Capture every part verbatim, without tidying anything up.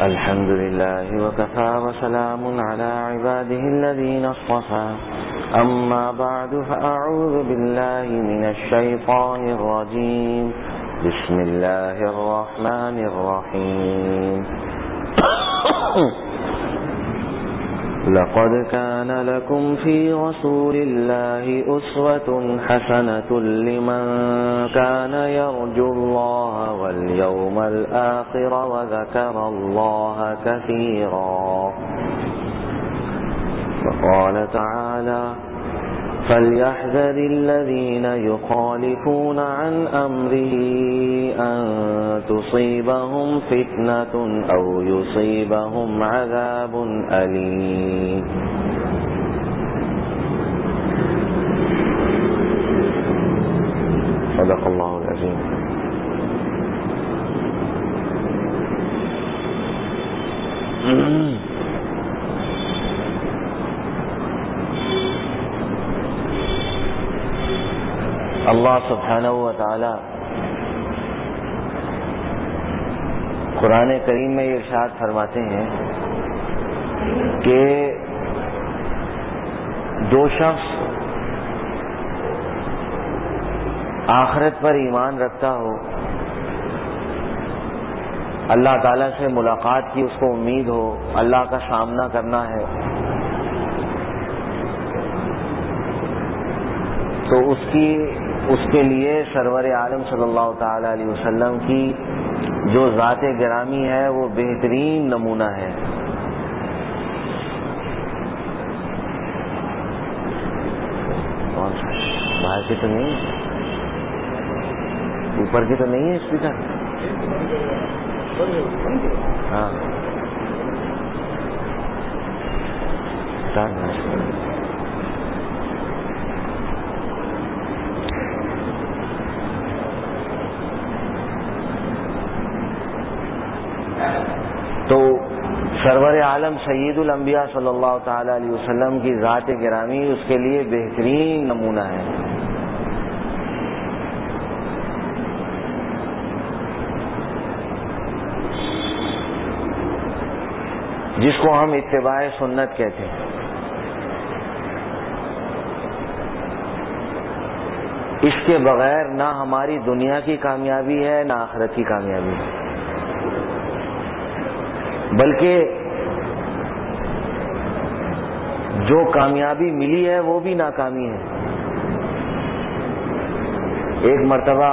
الحمد لله وكفى وسلام على عباده الذين اصطفى أما بعد فأعوذ بالله من الشيطان الرجيم بسم الله الرحمن الرحيم لقد كان لكم في رسول الله أسوة حسنة لمن كان يرجو الله واليوم الآخر وذكر الله كثيرا وقال تعالى فليحذر الذين يخالفون عن أمره أن تصيبهم فتنة أو يصيبهم عذاب أليم صدق الله العظيم. اللہ سبحانہ و تعالی قرآن کریم میں یہ ارشاد فرماتے ہیں کہ جو شخص آخرت پر ایمان رکھتا ہو، اللہ تعالیٰ سے ملاقات کی اس کو امید ہو، اللہ کا سامنا کرنا ہے، تو اس کی اس کے لیے سرور عالم صلی اللہ تعالی علیہ وسلم کی جو ذات گرامی ہے وہ بہترین نمونہ ہے. کون سا باہر کی تو نہیں ہے، اوپر کی تو نہیں ہے اسپیکر؟ ہاں تو سرور عالم سید الانبیاء صلی اللہ تعالی علیہ وسلم کی ذات گرامی اس کے لیے بہترین نمونہ ہے. جس کو ہم اتباع سنت کہتے ہیں. اس کے بغیر نہ ہماری دنیا کی کامیابی ہے نہ آخرت کی کامیابی ہے، بلکہ جو کامیابی ملی ہے وہ بھی ناکامی ہے. ایک مرتبہ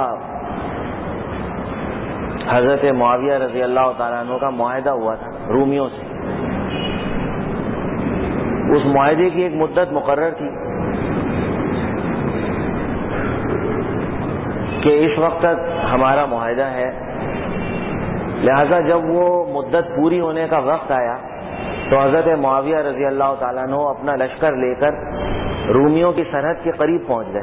حضرت معاویہ رضی اللہ تعالیٰ عنہ کا معاہدہ ہوا تھا رومیوں سے. اس معاہدے کی ایک مدت مقرر تھی کہ اس وقت تک ہمارا معاہدہ ہے، لہذا جب وہ مدت پوری ہونے کا وقت آیا تو حضرت معاویہ رضی اللہ تعالیٰ عنہ اپنا لشکر لے کر رومیوں کی سرحد کے قریب پہنچ گئے.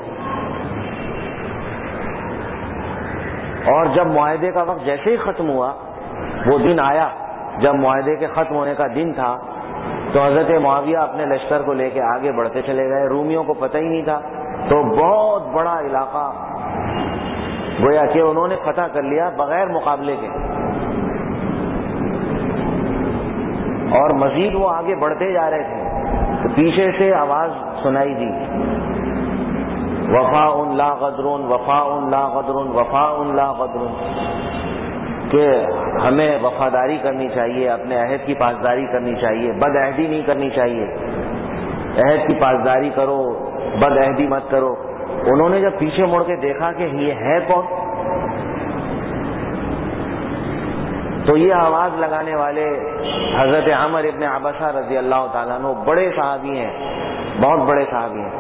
اور جب معاہدے کا وقت جیسے ہی ختم ہوا، وہ دن آیا جب معاہدے کے ختم ہونے کا دن تھا، تو حضرت معاویہ اپنے لشکر کو لے کے آگے بڑھتے چلے گئے. رومیوں کو پتہ ہی نہیں تھا، تو بہت بڑا علاقہ گویا کہ انہوں نے فتح کر لیا بغیر مقابلے کے. اور مزید وہ آگے بڑھتے جا رہے تھے تو پیچھے سے آواز سنائی دی، وفاء لا غدر وفاء لا غدر وفاء لا غدر، کہ ہمیں وفاداری کرنی چاہیے، اپنے عہد کی پاسداری کرنی چاہیے، بد عہدی نہیں کرنی چاہیے، عہد کی پاسداری کرو، بد عہدی مت کرو. انہوں نے جب پیچھے مڑ کے دیکھا کہ یہ ہے کون، تو یہ آواز لگانے والے حضرت عمر ابن عبسہ رضی اللہ تعالیٰ عنہ بڑے صحابی ہیں، بہت بڑے صحابی ہیں.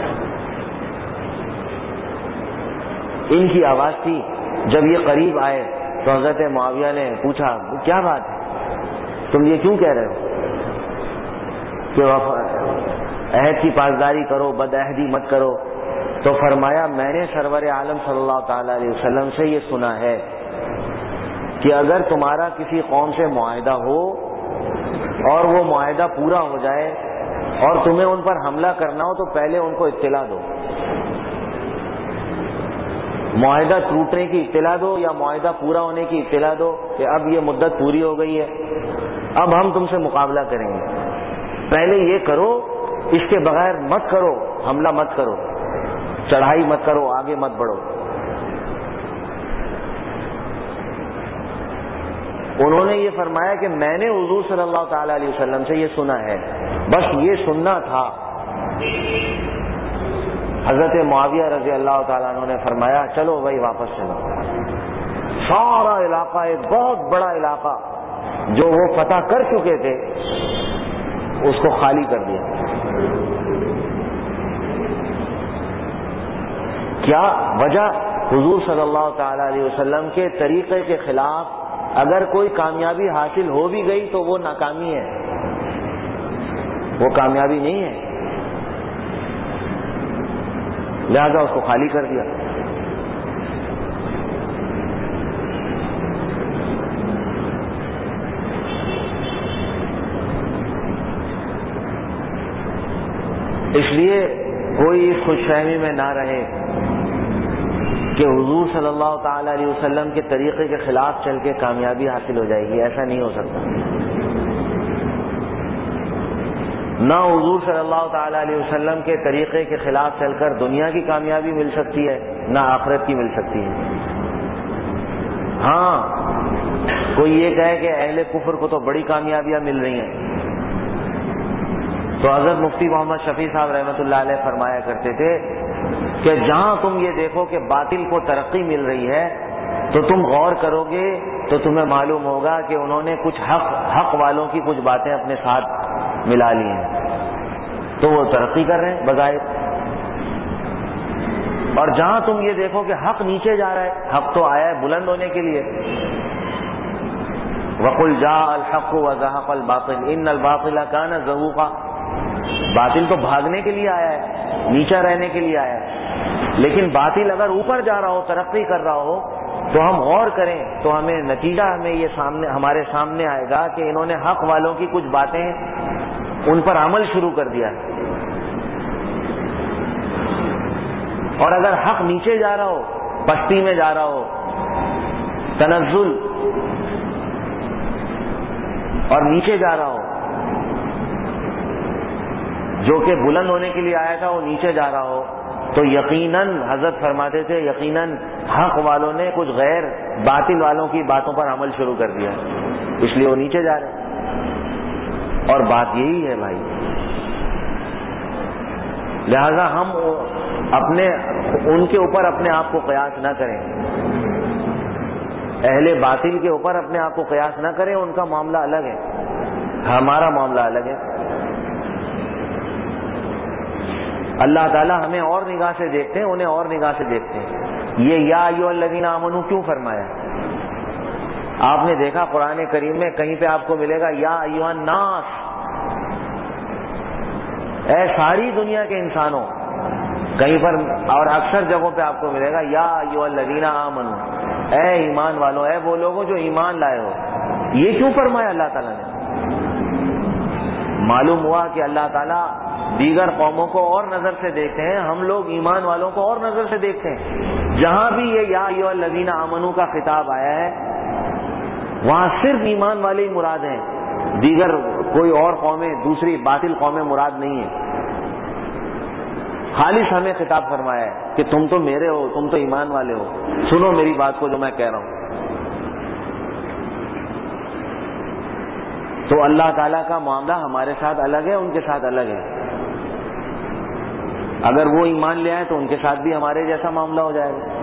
ان کی آواز تھی. جب یہ قریب آئے تو حضرت معاویہ نے پوچھا کیا بات ہے، تم یہ کیوں کہہ رہے ہو کہ عہد کی پاسداری کرو، بد عہدی مت کرو؟ تو فرمایا میں نے سرور عالم صلی اللہ تعالی علیہ وسلم سے یہ سنا ہے کہ اگر تمہارا کسی قوم سے معاہدہ ہو اور وہ معاہدہ پورا ہو جائے اور تمہیں ان پر حملہ کرنا ہو تو پہلے ان کو اطلاع دو. معاہدہ ٹوٹنے کی اطلاع دو یا معاہدہ پورا ہونے کی اطلاع دو کہ اب یہ مدت پوری ہو گئی ہے اب ہم تم سے مقابلہ کریں گے، پہلے یہ کرو، اس کے بغیر مت کرو، حملہ مت کرو، چڑھائی مت کرو، آگے مت بڑھو۔ انہوں نے یہ فرمایا کہ میں نے حضور صلی اللہ تعالی علیہ وسلم سے یہ سنا ہے، بس یہ سننا تھا۔ حضرت معاویہ رضی اللہ تعالیٰ عنہ نے فرمایا چلو بھائی واپس چلو۔ سارا علاقہ، ایک بہت بڑا علاقہ جو وہ فتح کر چکے تھے، اس کو خالی کر دیا۔ کیا وجہ؟ حضور صلی اللہ تعالی علیہ وسلم کے طریقے کے خلاف اگر کوئی کامیابی حاصل ہو بھی گئی تو وہ ناکامی ہے، وہ کامیابی نہیں ہے، لہذا اس کو خالی کر دیا۔ اس لیے کوئی اس خوش فہمی میں نہ رہے کہ حضور صلی اللہ تعالی علیہ وسلم کے طریقے کے خلاف چل کے کامیابی حاصل ہو جائے گی، ایسا نہیں ہو سکتا۔ نہ حضور صلی اللہ تعالی علیہ وسلم کے طریقے کے خلاف چل کر دنیا کی کامیابی مل سکتی ہے، نہ آخرت کی مل سکتی ہے۔ ہاں، کوئی یہ کہے کہ اہل کفر کو تو بڑی کامیابیاں مل رہی ہیں، تو حضرت مفتی محمد شفیع صاحب رحمۃ اللہ علیہ فرمایا کرتے تھے کہ جہاں تم یہ دیکھو کہ باطل کو ترقی مل رہی ہے تو تم غور کرو گے تو تمہیں معلوم ہوگا کہ انہوں نے کچھ حق حق والوں کی کچھ باتیں اپنے ساتھ ملا لی ہیں، تو وہ ترقی کر رہے ہیں بظاہر۔ اور جہاں تم یہ دیکھو کہ حق نیچے جا رہا ہے، حق تو آیا ہے بلند ہونے کے لیے، وَقُلْ جَاءَ الْحَقُّ وَزَهَقَ الْبَاطِلُ إِنَّ الْبَاطِلَ كَانَ زَهُوقًا۔ باطل تو بھاگنے کے لیے آیا ہے، نیچا رہنے کے لیے آیا ہے، لیکن باطل اگر اوپر جا رہا ہو، ترقی کر رہا ہو، تو ہم غور کریں تو ہمیں نتیجہ ہمیں یہ سامنے ہمارے سامنے آئے گا کہ انہوں نے حق والوں کی کچھ باتیں ان پر عمل شروع کر دیا ہے۔ اور اگر حق نیچے جا رہا ہو، پستی میں جا رہا ہو، تنزل اور نیچے جا رہا ہو، جو کہ بلند ہونے کے لیے آیا تھا وہ نیچے جا رہا ہو، تو یقیناً حضرت فرماتے تھے یقیناً حق والوں نے کچھ غیر باطل والوں کی باتوں پر عمل شروع کر دیا، اس لیے وہ نیچے جا رہے ہیں۔ اور بات یہی ہے بھائی، لہذا ہم اپنے ان کے اوپر اپنے آپ کو قیاس نہ کریں، اہل باطل کے اوپر اپنے آپ کو قیاس نہ کریں، ان کا معاملہ الگ ہے، ہمارا معاملہ الگ ہے۔ اللہ تعالیٰ ہمیں اور نگاہ سے دیکھتے ہیں، انہیں اور نگاہ سے دیکھتے ہیں۔ یہ یا ایھا الذین آمنوا کیوں فرمایا؟ آپ نے دیکھا قرآن کریم میں کہیں پہ آپ کو ملے گا یا ایھا الناس، اے ساری دنیا کے انسانوں، کہیں پر اور اکثر جگہوں پہ آپ کو ملے گا یا ایھا الذین آمنوا، اے ایمان والو، اے وہ لوگوں جو ایمان لائے ہو۔ یہ کیوں فرمایا اللہ تعالیٰ نے؟ معلوم ہوا کہ اللہ تعالیٰ دیگر قوموں کو اور نظر سے دیکھتے ہیں، ہم لوگ ایمان والوں کو اور نظر سے دیکھتے ہیں۔ جہاں بھی یہ یا ایھا الذین آمنوا کا خطاب آیا ہے وہاں صرف ایمان والے ہی مراد ہیں، دیگر کوئی اور قومیں، دوسری باطل قومیں مراد نہیں ہیں۔ خالص ہمیں خطاب فرمایا ہے کہ تم تو میرے ہو، تم تو ایمان والے ہو، سنو میری بات کو جو میں کہہ رہا ہوں۔ تو اللہ تعالیٰ کا معاملہ ہمارے ساتھ الگ ہے، ان کے ساتھ الگ ہے۔ اگر وہ ایمان لے آئے تو ان کے ساتھ بھی ہمارے جیسا معاملہ ہو جائے گا۔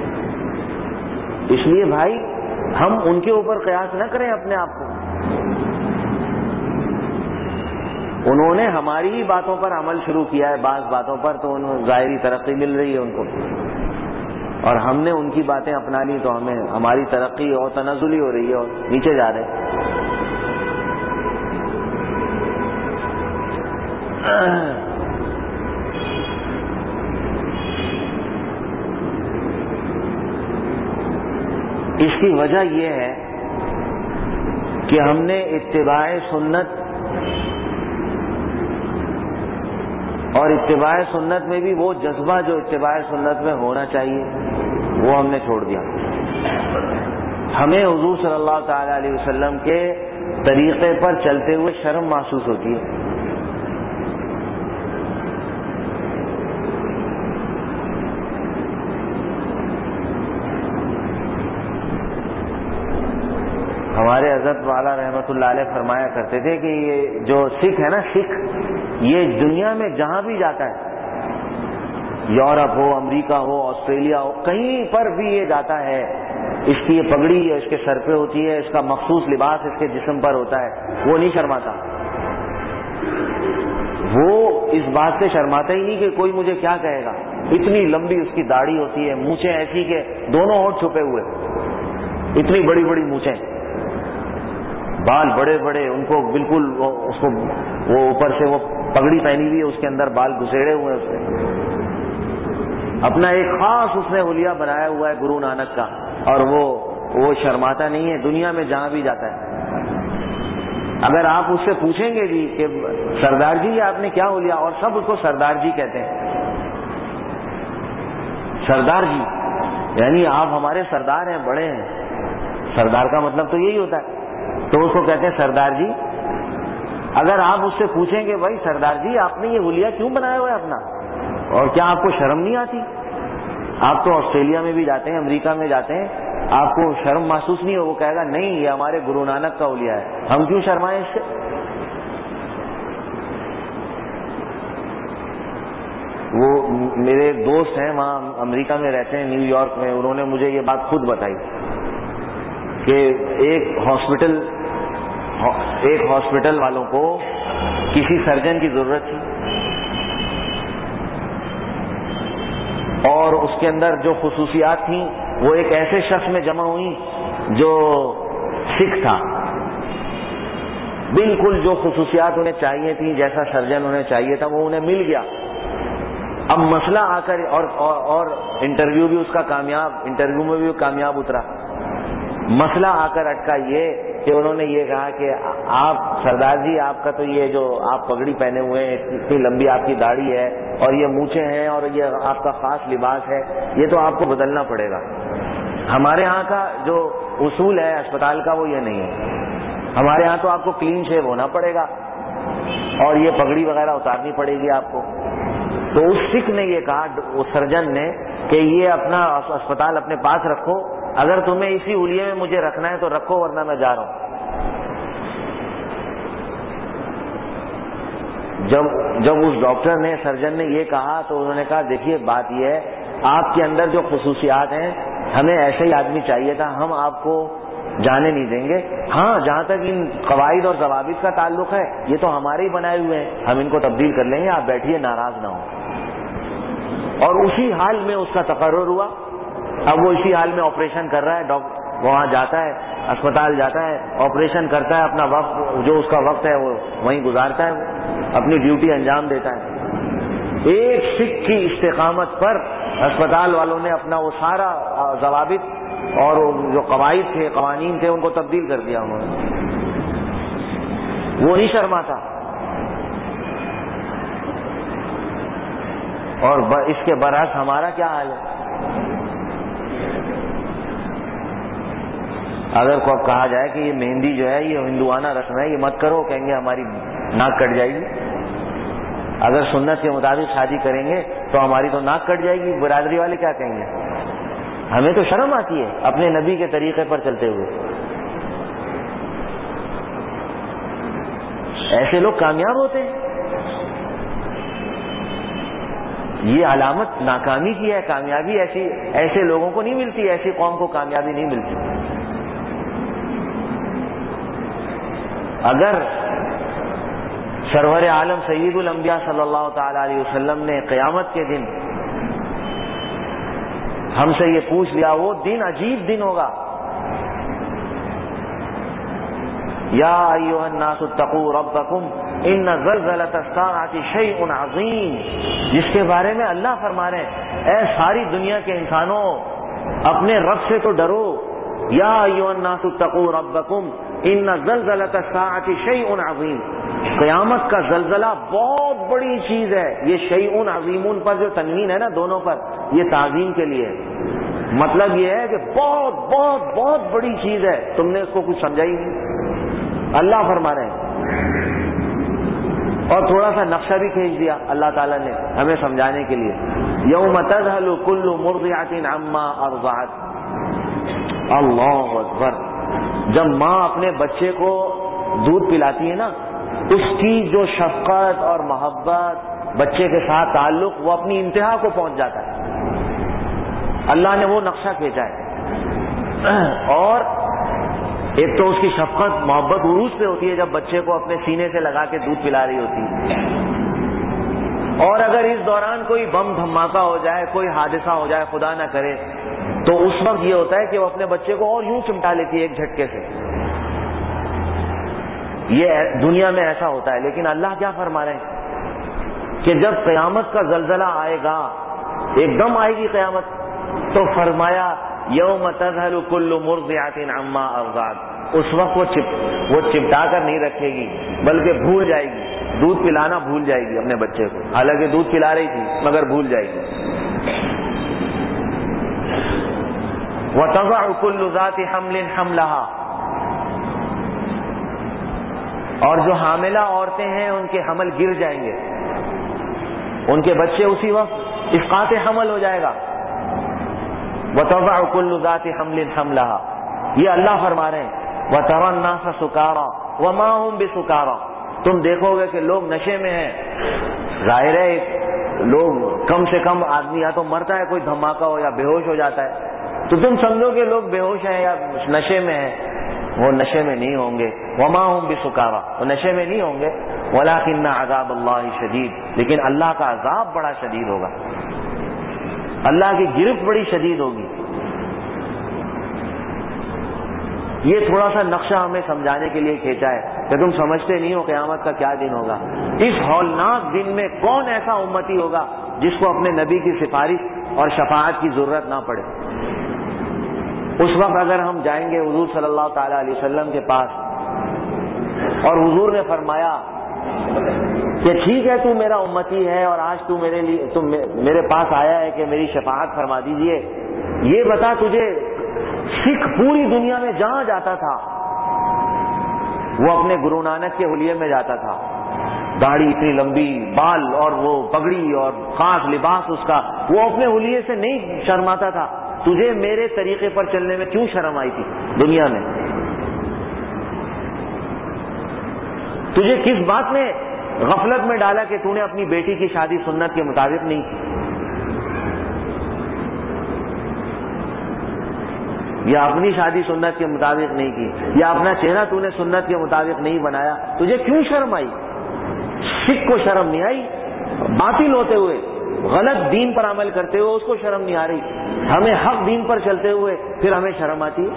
اس لیے بھائی ہم ان کے اوپر قیاس نہ کریں اپنے آپ کو، انہوں نے ہماری ہی باتوں پر عمل شروع کیا ہے، بعض باتوں پر تو انہیں ظاہری ترقی مل رہی ہے ان کو، اور ہم نے ان کی باتیں اپنا لی تو ہمیں ہماری ترقی اور تنزلی ہو رہی ہے اور نیچے جا رہے ہیں۔ اس کی وجہ یہ ہے کہ ہم نے اتباع سنت اور اتباع سنت میں بھی وہ جذبہ جو اتباع سنت میں ہونا چاہیے وہ ہم نے چھوڑ دیا۔ ہمیں حضور صلی اللہ تعالی علیہ وسلم کے طریقے پر چلتے ہوئے شرم محسوس ہوتی ہے. ہمارے حضرت والا رحمۃ اللہ علیہ فرمایا کرتے تھے کہ یہ جو سکھ ہے نا، سکھ یہ دنیا میں جہاں بھی جاتا ہے، یورپ ہو، امریکہ ہو، آسٹریلیا ہو، کہیں پر بھی یہ جاتا ہے، اس کی یہ پگڑی اس کے سر پہ ہوتی ہے، اس کا مخصوص لباس اس کے جسم پر ہوتا ہے، وہ نہیں شرماتا. وہ اس بات سے شرماتا ہی نہیں کہ کوئی مجھے کیا کہے گا. اتنی لمبی اس کی داڑھی ہوتی ہے، مونچھیں ایسی کہ دونوں ہونٹ چھپے ہوئے، اتنی بڑی بڑی مونچھیں، بال بڑے بڑے، ان کو بالکل اس کو وہ اوپر سے وہ پگڑی پہنی ہوئی ہے، اس کے اندر بال گھسیڑے ہوئے اس نے. اپنا ایک خاص اس نے حلیہ بنایا ہوا ہے گرو نانک کا، اور وہ وہ شرماتا نہیں ہے دنیا میں جہاں بھی جاتا ہے. اگر آپ اس سے پوچھیں گے بھی کہ سردار جی یہ آپ نے کیا حلیہ، اور سب اس کو سردار جی کہتے ہیں. سردار جی یعنی آپ ہمارے سردار ہیں، بڑے ہیں. سردار کا مطلب تو یہی ہوتا ہے، تو اس کو کہتے ہیں سردار جی. اگر آپ اس سے پوچھیں گے بھائی سردار جی آپ نے یہ حلیہ کیوں بنایا ہوا ہے اپنا، اور کیا آپ کو شرم نہیں آتی؟ آپ تو آسٹریلیا میں بھی جاتے ہیں، امریکہ میں جاتے ہیں، آپ کو شرم محسوس نہیں ہو؟ وہ کہے گا نہیں یہ ہمارے گرو نانک کا حلیہ ہے، ہم کیوں شرمائیں اس سے؟ وہ میرے ایک دوست ہیں وہاں امریکہ میں رہتے ہیں، نیو یارک میں، انہوں نے مجھے یہ بات خود بتائی کہ ایک ہاسپٹل ایک ہاسپٹل والوں کو کسی سرجن کی ضرورت تھی، اور اس کے اندر جو خصوصیات تھیں وہ ایک ایسے شخص میں جمع ہوئی جو سکھ تھا. بالکل جو خصوصیات انہیں چاہیے تھیں، جیسا سرجن انہیں چاہیے تھا، وہ انہیں مل گیا. اب مسئلہ آ کر اور, اور, اور انٹرویو بھی اس کا کامیاب، انٹرویو میں بھی کامیاب اترا. مسئلہ آ کر اٹکا یہ کہ انہوں نے یہ کہا کہ آپ سردار جی آپ کا تو یہ جو آپ پگڑی پہنے ہوئے ہیں، اتنی لمبی آپ کی داڑھی ہے، اور یہ مونچھیں ہیں، اور یہ آپ کا خاص لباس ہے، یہ تو آپ کو بدلنا پڑے گا. ہمارے ہاں کا جو اصول ہے اسپتال کا وہ یہ نہیں ہے. ہمارے ہاں تو آپ کو کلین شیو ہونا پڑے گا اور یہ پگڑی وغیرہ اتارنی پڑے گی آپ کو. تو اس سکھ نے یہ کہا، اس سرجن نے، کہ یہ اپنا اسپتال اپنے پاس رکھو، اگر تمہیں اسی حلیے میں مجھے رکھنا ہے تو رکھو، ورنہ میں جا رہا ہوں. جب جب اس ڈاکٹر نے، سرجن نے یہ کہا تو انہوں نے کہا دیکھیے بات یہ ہے، آپ کے اندر جو خصوصیات ہیں ہمیں ایسے ہی آدمی چاہیے تھا، ہم آپ کو جانے نہیں دیں گے. ہاں جہاں تک ان قواعد اور ضوابط کا تعلق ہے یہ تو ہمارے ہی بنائے ہوئے ہیں، ہم ان کو تبدیل کر لیں گے، آپ بیٹھیے ناراض نہ ہوں. اور اسی حال میں اس کا تقرر ہوا. اب وہ اسی حال میں آپریشن کر رہا ہے، ڈاکٹر وہاں جاتا ہے، اسپتال جاتا ہے، آپریشن کرتا ہے، اپنا وقت جو اس کا وقت ہے وہ وہیں گزارتا ہے، اپنی ڈیوٹی انجام دیتا ہے. ایک سکھ کی استقامت پر اسپتال والوں نے اپنا وہ سارا ضوابط اور جو قواعد تھے، قوانین تھے، ان کو تبدیل کر دیا انہوں نے. وہ نہیں شرماتا. اور اس کے برعکس ہمارا کیا حال ہے؟ اگر کو اب کہا جائے کہ یہ مہندی جو ہے یہ ہندوانہ رسم ہے، یہ مت کرو، کہیں گے ہماری ناک کٹ جائے گی. اگر سنت کے مطابق شادی کریں گے تو ہماری تو ناک کٹ جائے گی، برادری والے کیا کہیں گے؟ ہمیں تو شرم آتی ہے اپنے نبی کے طریقے پر چلتے ہوئے. ایسے لوگ کامیاب ہوتے ہیں. یہ علامت ناکامی کی ہے. کامیابی ایسی ایسے لوگوں کو نہیں ملتی، ایسی قوم کو کامیابی نہیں ملتی. اگر سرور عالم سید الانبیاء صلی اللہ تعالی علیہ وسلم نے قیامت کے دن ہم سے یہ پوچھ لیا، وہ دن عجیب دن ہوگا. یا ایھا الناس اتقوا ربکم ان زلزلۃ الساعۃ شیء عظیم، جس کے بارے میں اللہ فرما رہے ہیں اے ساری دنیا کے انسانوں اپنے رب سے تو ڈرو. یا ایھا الناس اتقوا ربکم ان زلزلۃ الساعۃ شیء عظیم، قیامت کا زلزلہ بہت بڑی چیز ہے. یہ شیء عظیم پر جو تنوین ہے نا دونوں پر، یہ تعظیم کے لیے. مطلب یہ ہے کہ بہت بہت بہت بڑی چیز ہے، تم نے اس کو کچھ سمجھا ہی نہیں. اللہ فرما رہے ہیں. اور تھوڑا سا نقشہ بھی کھینچ دیا اللہ تعالیٰ نے ہمیں سمجھانے کے لیے. یوم تذہل کل مرضعۃ عما ارضعت. اللہ اکبر. جب ماں اپنے بچے کو دودھ پلاتی ہے نا، اس کی جو شفقت اور محبت، بچے کے ساتھ تعلق، وہ اپنی انتہا کو پہنچ جاتا ہے. اللہ نے وہ نقشہ کھینچا ہے. اور ایک تو اس کی شفقت محبت عروج پہ ہوتی ہے جب بچے کو اپنے سینے سے لگا کے دودھ پلا رہی ہوتی ہے. اور اگر اس دوران کوئی بم دھماکہ ہو جائے، کوئی حادثہ ہو جائے، خدا نہ کرے، تو اس وقت یہ ہوتا ہے کہ وہ اپنے بچے کو اور یوں چمٹا لیتی ہے ایک جھٹکے سے. یہ دنیا میں ایسا ہوتا ہے. لیکن اللہ کیا فرما رہے ہیں کہ جب قیامت کا زلزلہ آئے گا، ایک دم آئے گی قیامت، تو فرمایا یوم تذہل کل مرضعۃ عما ارضعت. اس وقت وہ چپ وہ چپٹا کر نہیں رکھے گی، بلکہ بھول جائے گی، دودھ پلانا بھول جائے گی اپنے بچے کو. حالانکہ دودھ پلا رہی تھی مگر بھول جائے گی. وَتَضَعُ كُلُّ ذَاتِ حَمْلٍ حَمْلَهَا. اور جو حاملہ عورتیں ہیں ان کے حمل گر جائیں گے، ان کے بچے اسی وقت اسقاط حمل ہو جائے گا. وَتَضَعُ كُلُّ ذَاتِ حَمْلٍ حَمْلَهَا. یہ اللہ فرما رہے ہیں وَتَرَى النَّاسَ سُكَارَى وَمَا هُمْ بِسُكَارَى. تم دیکھو گے کہ لوگ نشے میں ہیں. ظاہر ہے لوگ کم سے کم آدمی یا تو مرتا ہے، کوئی دھماکہ ہو، یا بے ہوش ہو جاتا ہے، تو تم سمجھو کہ لوگ بے ہوش ہیں یا نشے میں ہیں. وہ نشے میں نہیں ہوں گے. وما هم بسکارا. وہ نشے میں نہیں ہوں گے. ولکن عذاب اللہ شدید. لیکن اللہ کا عذاب بڑا شدید ہوگا. اللہ کی گرفت بڑی شدید ہوگی. یہ تھوڑا سا نقشہ ہمیں سمجھانے کے لیے کھینچا ہے کہ تم سمجھتے نہیں ہو قیامت کا کیا دن ہوگا. اس ہولناک دن میں کون ایسا امتی ہوگا جس کو اپنے نبی کی سفارش اور شفاعت کی ضرورت نہ پڑے. اس وقت اگر ہم جائیں گے حضور صلی اللہ تعالی علیہ وسلم کے پاس، اور حضور نے فرمایا کہ ٹھیک ہے تو میرا امتی ہے اور آج تو میرے لیے تم میرے پاس آیا ہے کہ میری شفاعت فرما دیجئے، یہ بتا تجھے سکھ پوری دنیا میں جہاں جاتا تھا وہ اپنے گرو نانک کے حلیے میں جاتا تھا. داڑھی اتنی لمبی، بال اور وہ پگڑی اور خاص لباس اس کا، وہ اپنے حلیے سے نہیں شرماتا تھا. تجھے میرے طریقے پر چلنے میں کیوں شرم آئی تھی دنیا میں؟ تجھے کس بات نے غفلت میں ڈالا کہ تو نے اپنی بیٹی کی شادی سنت کے مطابق نہیں کی، یا اپنی شادی سنت کے مطابق نہیں کی، یا اپنا چہرہ تو نے سنت کے مطابق نہیں بنایا؟ تجھے کیوں شرم آئی؟ سکھ کو شرم نہیں آئی؟ باطل ہوتے ہوئے، غلط دین پر عمل کرتے ہوئے اس کو شرم نہیں آ رہی. ہمیں حق دین پر چلتے ہوئے پھر ہمیں شرم آتی ہے.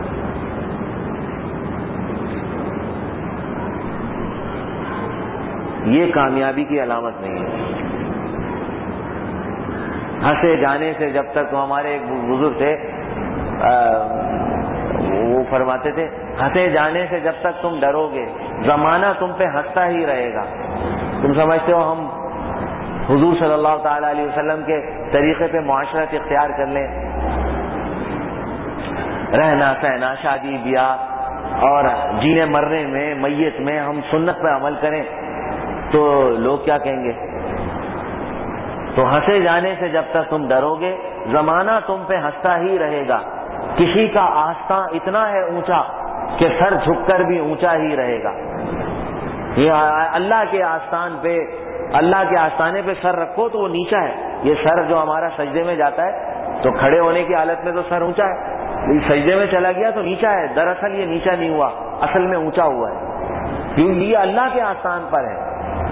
یہ کامیابی کی علامت نہیں ہے. ہنسے جانے سے جب تک، ہمارے ایک بزرگ تھے وہ فرماتے تھے ہنسے جانے سے جب تک تم ڈرو گے زمانہ تم پہ ہنستا ہی رہے گا. تم سمجھتے ہو ہم حضور صلی اللہ تعالی علیہ وسلم کے طریقے پہ معاشرت اختیار کر لیں، رہنا سہنا، شادی بیاہ اور جینے مرنے میں، میت میں ہم سنت پہ عمل کریں تو لوگ کیا کہیں گے؟ تو ہنسے جانے سے جب تک تم ڈرو گے زمانہ تم پہ ہنستا ہی رہے گا. کسی کا آستاں اتنا ہے اونچا کہ سر جھک کر بھی اونچا ہی رہے گا. یہ اللہ کے آستان پہ، اللہ کے آستانے پہ سر رکھو تو وہ نیچا ہے. یہ سر جو ہمارا سجدے میں جاتا ہے تو کھڑے ہونے کی حالت میں تو سر اونچا ہے، سجدے میں چلا گیا تو نیچا ہے. دراصل یہ نیچا نہیں ہوا، اصل میں اونچا ہوا ہے، کیونکہ یہ اللہ کے آستان پر ہے.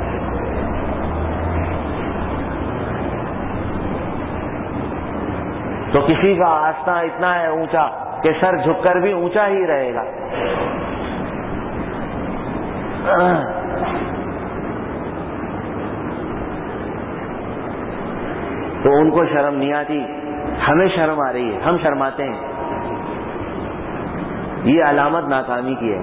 تو کسی کا آستان اتنا ہے اونچا کہ سر جھک کر بھی اونچا ہی رہے گا. تو ان کو شرم نہیں آتی، ہمیں شرم آ رہی ہے، ہم شرماتے ہیں. یہ علامت ناکامی کی ہے.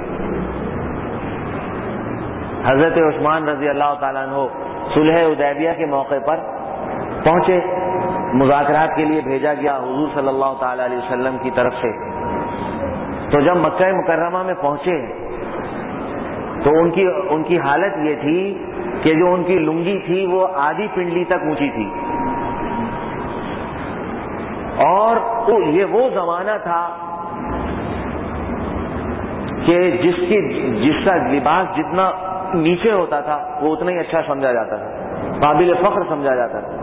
حضرت عثمان رضی اللہ تعالیٰ عنہ صلح حدیبیہ کے موقع پر پہنچے، مذاکرات کے لیے بھیجا گیا حضور صلی اللہ تعالی علیہ وسلم کی طرف سے. تو جب مکہ مکرمہ میں پہنچے تو ان کی ان کی حالت یہ تھی کہ جو ان کی لنگی تھی وہ آدھی پنڈلی تک اونچی تھی، اور یہ وہ زمانہ تھا کہ جس کی جس کا لباس جتنا نیچے ہوتا تھا وہ اتنا ہی اچھا سمجھا جاتا تھا، قابل فخر سمجھا جاتا تھا.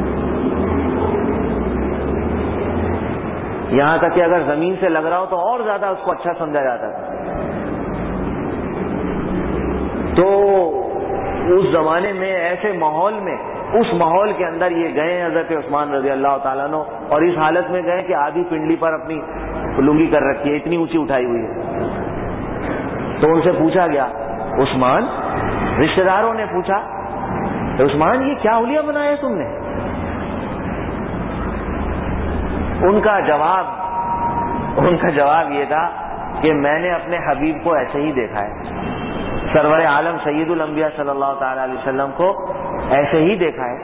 یہاں تک کہ اگر زمین سے لگ رہا ہو تو اور زیادہ اس کو اچھا سمجھا جاتا تھا. تو اس زمانے میں ایسے ماحول میں، اس ماحول کے اندر یہ گئے حضرت عثمان رضی اللہ تعالیٰ عنہ، اور اس حالت میں گئے کہ آدھی پنڈلی پر اپنی لنگی کر رکھی ہے، اتنی اونچی اٹھائی ہوئی ہے. تو ان سے پوچھا گیا عثمان، رشتے داروں نے پوچھا عثمان یہ کیا حلیہ بنایا تم نے؟ ان کا جواب ان کا جواب یہ تھا کہ میں نے اپنے حبیب کو ایسے ہی دیکھا ہے، سرور عالم سید الانبیاء صلی اللہ تعالی علیہ وسلم کو ایسے ہی دیکھا ہے.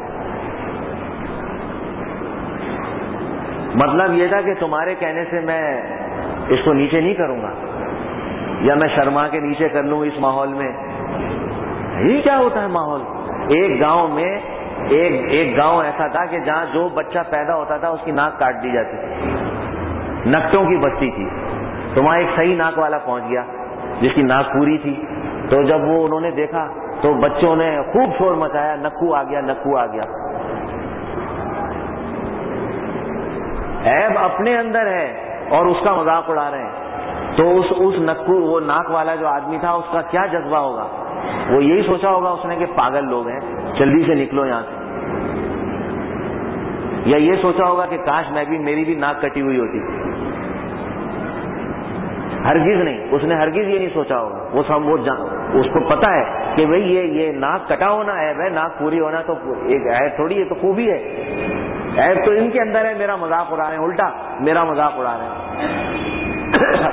مطلب یہ تھا کہ تمہارے کہنے سے میں اس کو نیچے نہیں کروں گا، یا میں شرما کے نیچے کر لوں اس ماحول میں. یہ کیا ہوتا ہے ماحول؟ ایک گاؤں میں ایک ایک گاؤں ایسا تھا کہ جہاں جو بچہ پیدا ہوتا تھا اس کی ناک کاٹ دی جاتی تھی، نکٹوں کی بستی تھی. تو وہاں ایک صحیح ناک والا پہنچ گیا جس کی ناک پوری تھی. تو جب وہ انہوں نے دیکھا تو بچوں نے خوب شور مچایا، نکو آ گیا نکو آ گیا. عیب اپنے اندر ہے اور اس کا مذاق اڑا رہے ہیں. تو اس اس نکو وہ ناک والا جو آدمی تھا اس کا کیا جذبہ ہوگا؟ وہ یہی سوچا ہوگا اس نے کہ پاگل لوگ ہیں، جلدی سے نکلو یہاں سے. یا یہ سوچا ہوگا کہ کاش میں بھی میری بھی ناک کٹی ہوئی ہوتی. ہرگز نہیں، اس نے ہرگز یہ نہیں سوچا ہوگا. وہ سب وہ جان اس کو پتا ہے کہ بھئی یہ یہ ناک کٹا ہونا عیب ہے، ناک پوری ہونا تو ایک عیب تھوڑی ہے، تو خوبی ہے. عیب تو ان کے اندر ہے، میرا مذاق اڑا رہے ہیں، الٹا میرا مذاق اڑا رہے ہیں.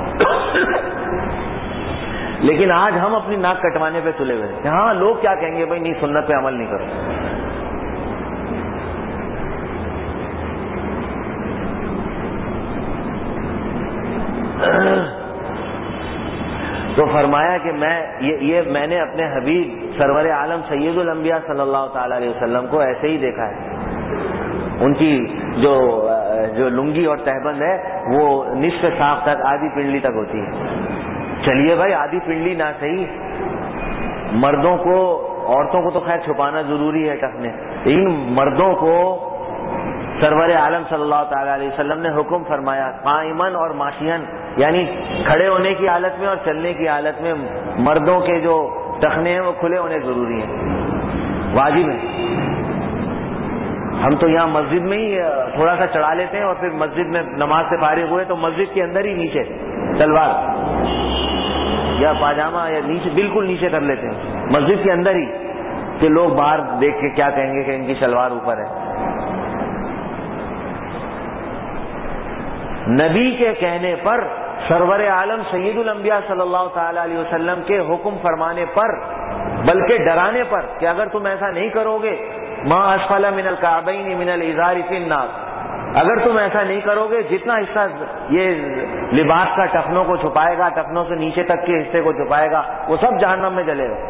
لیکن آج ہم اپنی ناک کٹوانے پہ تلے ہوئے ہیں. ہاں لوگ کیا کہیں گے، بھائی نہیں سنت پہ عمل نہیں کرو. تو فرمایا کہ میں یہ, یہ میں نے اپنے حبیب سرور عالم سید الانبیاء صلی اللہ تعالی علیہ وسلم کو ایسے ہی دیکھا ہے. ان کی جو جو لنگی اور تہبند ہے وہ نصف ساق تک، آدھی پنڈلی تک ہوتی ہے. چلیے بھائی آدھی پنڈلی نہ صحیح، مردوں کو، عورتوں کو تو خیر چھپانا ضروری ہے ٹکنے، لیکن مردوں کو سرور عالم صلی اللہ تعالی علیہ وسلم نے حکم فرمایا قائمن اور ماشین، یعنی کھڑے ہونے کی حالت میں اور چلنے کی حالت میں مردوں کے جو ٹخنے ہیں وہ کھلے ہونے ضروری ہیں، واجب ہیں. ہم تو یہاں مسجد میں ہی تھوڑا سا چڑھا لیتے ہیں اور پھر مسجد میں نماز سے فارغ ہوئے تو مسجد کے اندر ہی نیچے شلوار یا پاجامہ یا نیچے بالکل نیچے کر لیتے ہیں مسجد کے اندر ہی، کہ لوگ باہر دیکھ کے کیا کہیں گے کہ ان کی شلوار اوپر ہے. نبی کے کہنے پر، سرور عالم سید الانبیاء صلی اللہ تعالی علیہ وسلم کے حکم فرمانے پر، بلکہ ڈرانے پر کہ اگر تم ایسا نہیں کرو گے، ما اسفل من الکعبین من الازار فی النار، اگر تم ایسا نہیں کرو گے جتنا حصہ یہ لباس کا ٹخنوں کو چھپائے گا، ٹخنوں سے نیچے تک کے حصے کو چھپائے گا، وہ سب جہنم میں جلے گا.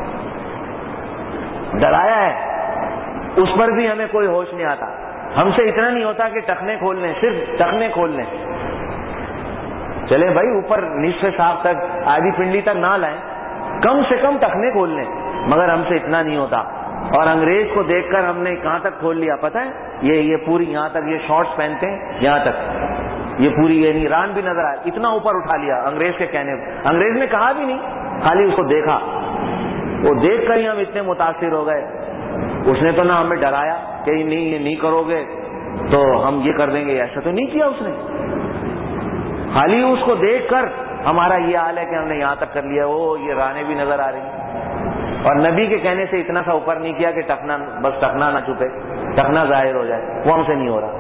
ڈرایا ہے، اس پر بھی ہمیں کوئی ہوش نہیں آتا. ہم سے اتنا نہیں ہوتا کہ ٹخنے کھول لیں، صرف ٹخنے کھول لیں. چلے بھائی اوپر نصف ساق تک، آدھی پنڈلی تک نہ لائیں، کم سے کم ٹخنے کھول لیں، مگر ہم سے اتنا نہیں ہوتا. اور انگریز کو دیکھ کر ہم نے کہاں تک کھول لیا پتہ ہے؟ یہ یہ پوری یہاں تک یہ شارٹس پہنتے ہیں یہاں تک، یہ پوری یہ نہیں ران بھی نظر آئے، اتنا اوپر اٹھا لیا انگریز کے کہنے پر. انگریز نے کہا بھی نہیں، خالی اس کو دیکھا. وہ دیکھ کر ہی ہم اتنے متاثر ہو گئے. اس نے تو نہ ہمیں ڈرایا کہ نہیں یہ نہیں کرو گے تو ہم یہ کر دیں گے، ایسا تو نہیں کیا اس نے. خالی اس کو دیکھ کر ہمارا یہ حال ہے کہ ہم نے یہاں تک کر لیا، وہ یہ رانے بھی نظر آ رہی ہیں. اور نبی کے کہنے سے اتنا سا اوپر نہیں کیا کہ ٹکنا، بس ٹکنا نہ چھپے، ٹکنا ظاہر ہو جائے، وہ ہم سے نہیں ہو رہا.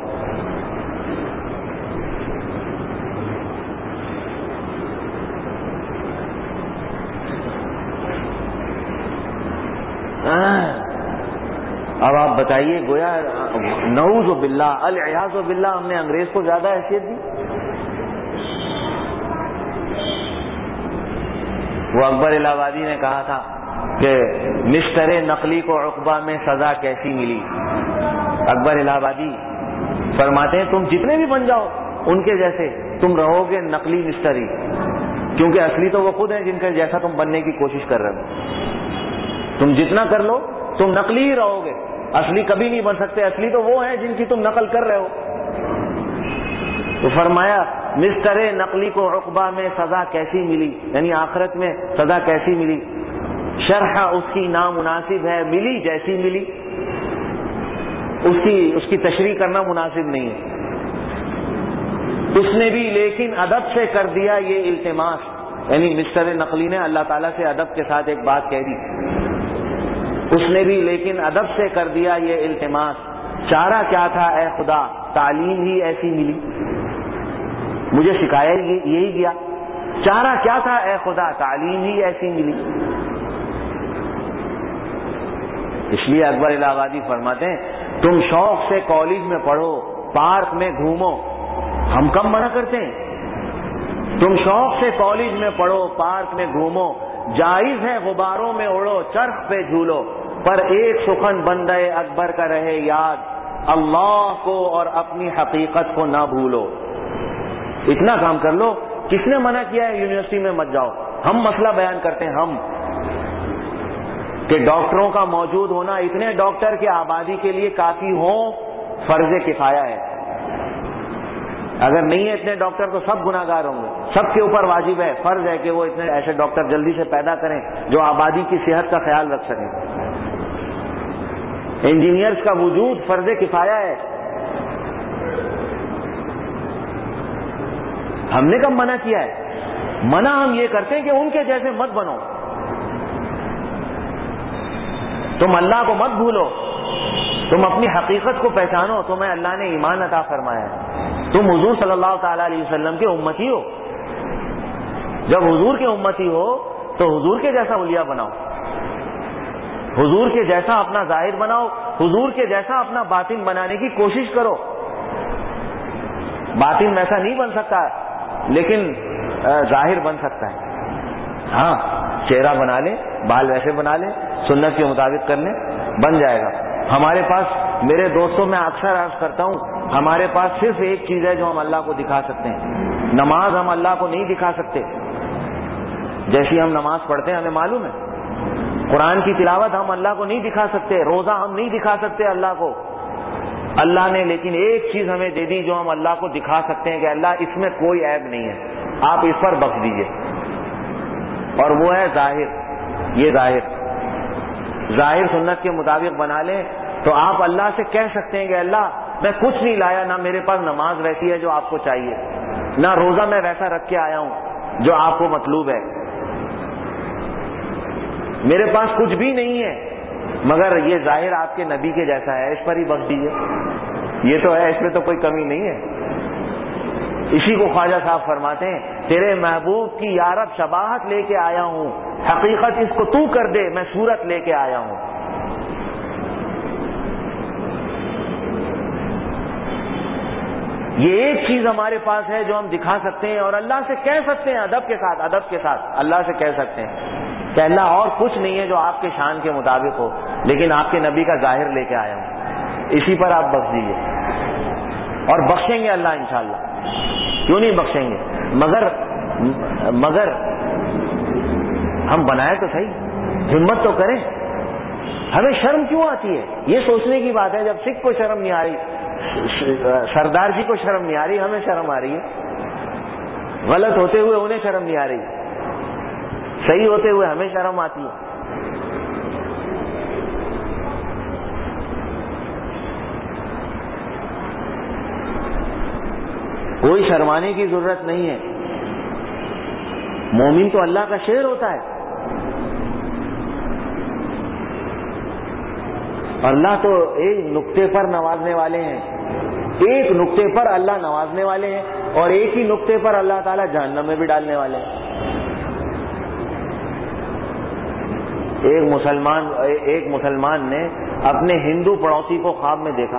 اب آپ بتائیے، گویا نعوذ باللہ العیاذ باللہ ہم نے انگریز کو زیادہ حیثیت دی. وہ اکبر الہ آبادی نے کہا تھا کہ مسٹر نقلی کو عقبہ میں سزا کیسی ملی. اکبر الہ آبادی فرماتے ہیں تم جتنے بھی بن جاؤ ان کے جیسے، تم رہو گے نقلی مسٹر ہی، کیونکہ اصلی تو وہ خود ہیں جن کے جیسا تم بننے کی کوشش کر رہے ہو. تم جتنا کر لو تم نقلی ہی رہو گے، اصلی کبھی نہیں بن سکتے. اصلی تو وہ ہیں جن کی تم نقل کر رہے ہو. تو فرمایا مسٹر نقلی کو عقبہ میں سزا کیسی ملی، یعنی آخرت میں سزا کیسی ملی. شرح اس کی نامناسب ہے، ملی جیسی ملی، اس کی اس کی تشریح کرنا مناسب نہیں ہے. اس نے بھی لیکن ادب سے کر دیا یہ التماس، یعنی مسٹر نقلی نے اللہ تعالیٰ سے ادب کے ساتھ ایک بات کہہ دی. اس نے بھی لیکن ادب سے کر دیا یہ التماس، چارہ کیا تھا اے خدا تعلیم ہی ایسی ملی. مجھے سکھایا یہی گیا، چارہ کیا تھا اے خدا تعلیم ہی ایسی ملی. اس لیے اکبر الہ آبادی فرماتے ہیں تم شوق سے کالج میں پڑھو، پارک میں گھومو. ہم کم منع کرتے ہیں. تم شوق سے کالج میں پڑھو، پارک میں گھومو، جائز ہے غباروں میں اڑو، چرخ پہ جھولو، پر ایک سخن بندے اکبر کا رہے یاد، اللہ کو اور اپنی حقیقت کو نہ بھولو. اتنا کام کر لو. کس نے منع کیا ہے یونیورسٹی میں مت جاؤ؟ ہم مسئلہ بیان کرتے ہیں ہم کہ ڈاکٹروں کا موجود ہونا، اتنے ڈاکٹر کی آبادی کے لیے کافی ہوں، فرض کفایہ ہے. اگر نہیں ہے اتنے ڈاکٹر تو سب گناہ گار ہوں گے. سب کے اوپر واجب ہے، فرض ہے کہ وہ اتنے ایسے ڈاکٹر جلدی سے پیدا کریں جو آبادی کی صحت کا خیال رکھ سکیں. انجینئرز کا وجود فرض کفایہ ہے. ہم نے کب منع کیا ہے؟ منع ہم یہ کرتے ہیں کہ ان کے جیسے مت بنو، تم اللہ کو مت بھولو، تم اپنی حقیقت کو پہچانو. تمہیں اللہ نے ایمان عطا فرمایا ہے، تم حضور صلی اللہ تعالی علیہ وسلم کے امتی ہو. جب حضور کے امتی ہو تو حضور کے جیسا اولیاء بناؤ، حضور کے جیسا اپنا ظاہر بناؤ، حضور کے جیسا اپنا باطن بنانے کی کوشش کرو. باطن ویسا نہیں بن سکتا لیکن ظاہر بن سکتا ہے. ہاں چہرہ بنا لے، بال ویسے بنا لے، سنت کے مطابق کر لیں، بن جائے گا. ہمارے پاس میرے دوستوں میں اکثر عرض کرتا ہوں ہمارے پاس صرف ایک چیز ہے جو ہم اللہ کو دکھا سکتے ہیں. نماز ہم اللہ کو نہیں دکھا سکتے. جیسی ہم نماز پڑھتے ہیں ہمیں معلوم ہے. قرآن کی تلاوت ہم اللہ کو نہیں دکھا سکتے، روزہ ہم نہیں دکھا سکتے اللہ کو. اللہ نے لیکن ایک چیز ہمیں دے دی جو ہم اللہ کو دکھا سکتے ہیں کہ اللہ اس میں کوئی عیب نہیں ہے، آپ اس پر بخش دیجئے، اور وہ ہے ظاہر. یہ ظاہر ظاہر سنت کے مطابق بنا لیں تو آپ اللہ سے کہہ سکتے ہیں کہ اللہ میں کچھ نہیں لایا، نہ میرے پاس نماز ویسی ہے جو آپ کو چاہیے، نہ روزہ میں ویسا رکھ کے آیا ہوں جو آپ کو مطلوب ہے، میرے پاس کچھ بھی نہیں ہے، مگر یہ ظاہر آپ کے نبی کے جیسا ہے، اس پر ہی بخش دیجیے. یہ تو ہے، اس میں تو کوئی کمی نہیں ہے. اسی کو خواجہ صاحب فرماتے ہیں تیرے محبوب کی یارب شباہت لے کے آیا ہوں، حقیقت اس کو تو کر دے، میں صورت لے کے آیا ہوں. یہ ایک چیز ہمارے پاس ہے جو ہم دکھا سکتے ہیں اور اللہ سے کہہ سکتے ہیں ادب کے ساتھ، ادب کے ساتھ اللہ سے کہہ سکتے ہیں کہ اللہ اور کچھ نہیں ہے جو آپ کے شان کے مطابق ہو، لیکن آپ کے نبی کا ظاہر لے کے آیا ہوں، اسی پر آپ بخش دیجیے. اور بخشیں گے اللہ انشاءاللہ، کیوں نہیں بخشیں گے، مگر مگر ہم بنائے تو صحیح، ہمت تو کریں. ہمیں شرم کیوں آتی ہے یہ سوچنے کی بات ہے. جب سکھ کو شرم نہیں آ رہی، سردار جی کو شرم نہیں آ رہی، ہمیں شرم آ رہی ہے. غلط ہوتے ہوئے انہیں شرم نہیں آ رہی، صحیح ہوتے ہوئے ہمیں شرم آتی ہے. کوئی شرمانے کی ضرورت نہیں ہے. مومن تو اللہ کا شعر ہوتا ہے. اللہ تو ایک نقطے پر نوازنے والے ہیں، ایک نقطے پر اللہ نوازنے والے ہیں اور ایک ہی نقطے پر اللہ تعالیٰ جہنم میں بھی ڈالنے والے ہیں. ایک مسلمان ایک مسلمان نے اپنے ہندو پڑوسی کو خواب میں دیکھا،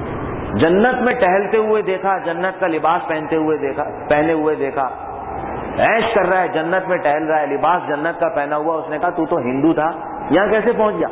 جنت میں ٹہلتے ہوئے دیکھا، جنت کا لباس پہنتے ہوئے دیکھا پہنے ہوئے دیکھا. عیش کر رہا ہے, جنت میں ٹہل رہا ہے, لباس جنت کا پہنا ہوا. اس نے کہا تو تو ہندو تھا, یہاں کیسے پہنچ گیا؟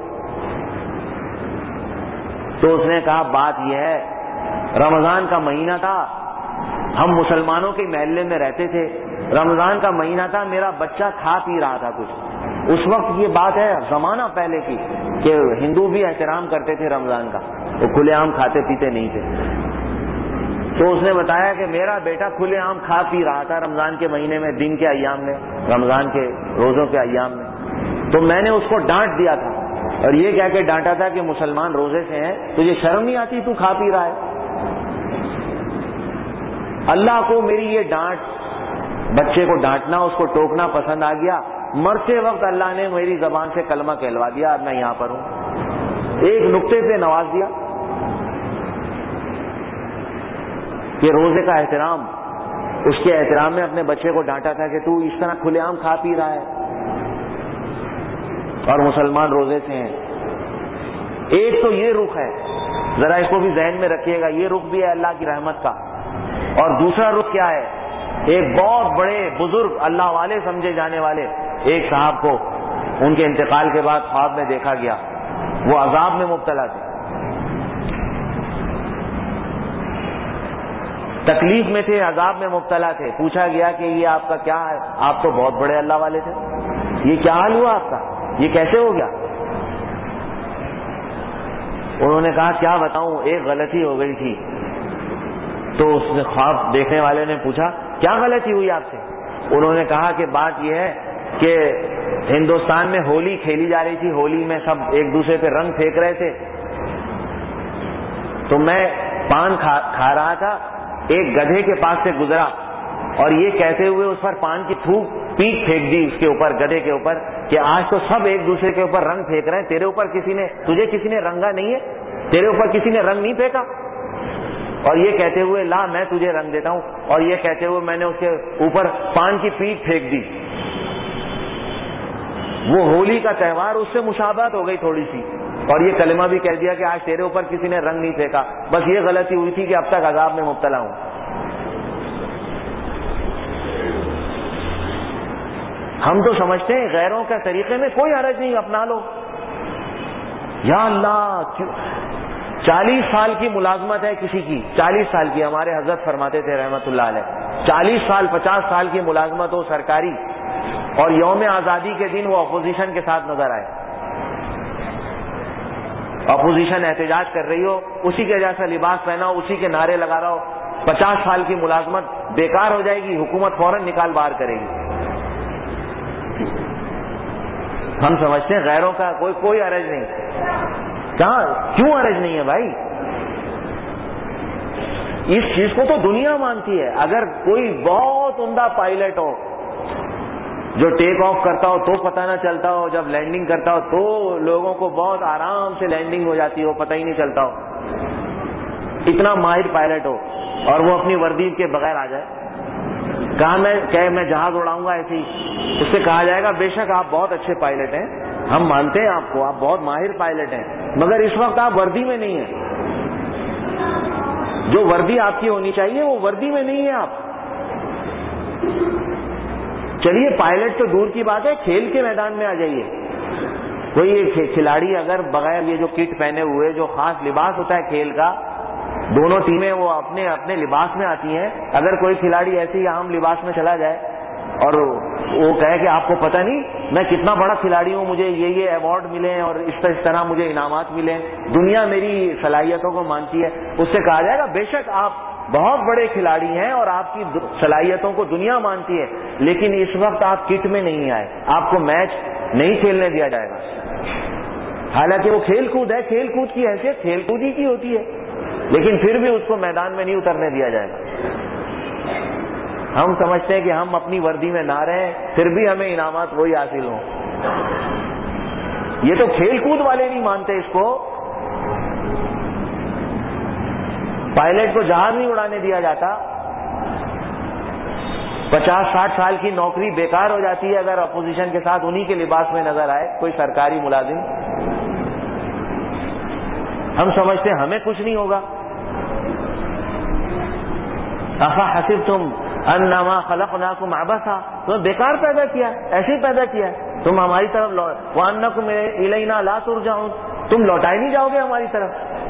تو اس نے کہا بات یہ ہے, رمضان کا مہینہ تھا, ہم مسلمانوں کے محلے میں رہتے تھے, رمضان کا مہینہ تھا, میرا بچہ کھا پی رہا تھا کچھ. اس وقت یہ بات ہے زمانہ پہلے کی کہ ہندو بھی احترام کرتے تھے رمضان کا, وہ کھلے عام کھاتے پیتے نہیں تھے. تو اس نے بتایا کہ میرا بیٹا کھلے عام کھا پی رہا تھا رمضان کے مہینے میں, دن کے ایام میں, رمضان کے روزوں کے ایام میں. تو میں نے اس کو ڈانٹ دیا تھا, اور یہ کہہ کے ڈانٹا تھا کہ مسلمان روزے سے ہیں, تجھے شرم نہیں آتی, تو کھا پی رہا ہے. اللہ کو میری یہ ڈانٹ, بچے کو ڈانٹنا, اس کو ٹوکنا پسند آ گیا. مرتے وقت اللہ نے میری زبان سے کلمہ کہلوا دیا, اب میں یہاں پر ہوں. ایک نقطے پہ نواز دیا کہ روزے کا احترام, اس کے احترام میں اپنے بچے کو ڈانٹا تھا کہ تو اس طرح کھلے عام کھا پی رہا ہے, اور مسلمان روزے سے ہیں. ایک تو یہ رخ ہے, ذرا اس کو بھی ذہن میں رکھیے گا, یہ رخ بھی ہے اللہ کی رحمت کا. اور دوسرا رخ کیا ہے, ایک بہت بڑے بزرگ اللہ والے سمجھے جانے والے ایک صاحب کو ان کے انتقال کے بعد خواب میں دیکھا گیا, وہ عذاب میں مبتلا تھے, تکلیف میں تھے, عذاب میں مبتلا تھے. پوچھا گیا کہ یہ آپ کا کیا ہے, آپ تو بہت بڑے اللہ والے تھے, یہ کیا حال ہوا آپ کا, یہ کیسے ہو گیا؟ انہوں نے کہا کیا بتاؤں, ایک غلطی ہو گئی تھی. تو اس نے خواب دیکھنے والے نے پوچھا کیا غلطی ہوئی آپ سے؟ انہوں نے کہا کہ بات یہ ہے کہ ہندوستان میں ہولی کھیلی جا رہی تھی, ہولی میں سب ایک دوسرے پہ رنگ پھینک رہے تھے, تو میں پان کھا, کھا رہا تھا, ایک گدھے کے پاس سے گزرا, اور یہ کہتے ہوئے اس پر پان کی تھوک پیٹ پھینک دی اس کے اوپر, گدھے کے اوپر, کہ آج تو سب ایک دوسرے کے اوپر رنگ پھینک رہے ہیں, تیرے اوپر کسی نے, تجھے کسی نے رنگا نہیں ہے, تیرے اوپر کسی نے رنگ نہیں پھینکا. اور یہ کہتے ہوئے لا میں تجھے رنگ دیتا ہوں, اور یہ کہتے ہوئے میں نے اس کے اوپر پان کی پیٹ پھینک دی. وہ ہولی کا تہوار, اس سے مشابہت ہو گئی تھوڑی سی, اور یہ کلمہ بھی کہہ دیا کہ آج تیرے اوپر کسی نے رنگ نہیں پھینکا, بس یہ غلطی ہوئی تھی کہ اب تک عذاب میں مبتلا ہوں. ہم تو سمجھتے ہیں غیروں کے طریقے میں کوئی حرج نہیں, اپنا لو. یا اللہ, چالیس سال کی ملازمت ہے کسی کی, چالیس سال کی, ہمارے حضرت فرماتے تھے رحمت اللہ علیہ, چالیس سال پچاس سال کی ملازمت ہو سرکاری, اور یوم آزادی کے دن وہ اپوزیشن کے ساتھ نظر آئے, اپوزیشن احتجاج کر رہی ہو, اسی کے جیسا لباس پہنا ہو, اسی کے نعرے لگا رہا ہو, پچاس سال کی ملازمت بیکار ہو جائے گی, حکومت فوراً نکال باہر کرے گی. ہم سمجھتے ہیں غیروں کا کوئی کوئی حرج نہیں. کہاں, کیوں حرج نہیں ہے بھائی؟ اس چیز کو تو دنیا مانتی ہے. اگر کوئی بہت عمدہ پائلٹ ہو جو ٹیک آف کرتا ہو تو پتہ نہ چلتا ہو, جب لینڈنگ کرتا ہو تو لوگوں کو بہت آرام سے لینڈنگ ہو جاتی ہو, پتہ ہی نہیں چلتا ہو, اتنا ماہر پائلٹ ہو, اور وہ اپنی وردی کے بغیر آ جائے, کہا میں کہ میں جہاز اڑاؤں گا ایسے ہی, اس سے کہا جائے گا بے شک آپ بہت اچھے پائلٹ ہیں, ہم مانتے ہیں آپ کو, آپ بہت ماہر پائلٹ ہیں, مگر اس وقت آپ وردی میں نہیں ہیں, جو وردی آپ کی ہونی چاہیے وہ وردی میں نہیں ہے آپ. چلیے پائلٹ تو دور کی بات ہے, کھیل کے میدان میں آ جائیے. کوئی کھلاڑی اگر بغیر یہ جو کٹ پہنے ہوئے, جو خاص لباس ہوتا ہے کھیل کا, دونوں ٹیمیں وہ اپنے اپنے لباس میں آتی ہیں, اگر کوئی کھلاڑی ایسے ہی عام لباس میں چلا جائے اور وہ کہے کہ آپ کو پتہ نہیں میں کتنا بڑا کھلاڑی ہوں, مجھے یہ یہ ایوارڈ ملے ہیں اور اس طرح اس طرح مجھے انعامات ملے ہیں, دنیا میری صلاحیتوں کو مانتی ہے, اس سے کہا جائے گا بے شک آپ بہت بڑے کھلاڑی ہیں اور آپ کی صلاحیتوں کو دنیا مانتی ہے, لیکن اس وقت آپ کٹ میں نہیں آئے, آپ کو میچ نہیں کھیلنے دیا جائے گا. حالانکہ وہ کھیل کود ہے, کھیل کود کی حیثیت کھیل کود ہی کی ہوتی ہے, لیکن پھر بھی اس کو میدان میں نہیں اترنے دیا جائے گا. ہم سمجھتے ہیں کہ ہم اپنی وردی میں نہ رہیں پھر بھی ہمیں انعامات وہی حاصل ہوں. یہ تو کھیل کود والے نہیں مانتے اس کو. پائلٹ کو جہاز نہیں اڑانے دیا جاتا, پچاس ساٹھ سال کی نوکری بیکار ہو جاتی ہے اگر اپوزیشن کے ساتھ انہی کے لباس میں نظر آئے کوئی سرکاری ملازم. ہم سمجھتے ہیں ہمیں کچھ نہیں ہوگا. افا حسبتم انما خلقناکم عبثا، تمہیں بیکار پیدا کیا، ایسے ہی پیدا کیا، تم ہماری طرف لوٹ، وانکم الینا لا ترجعون، تم لوٹائے نہیں جاؤ گے ہماری طرف۔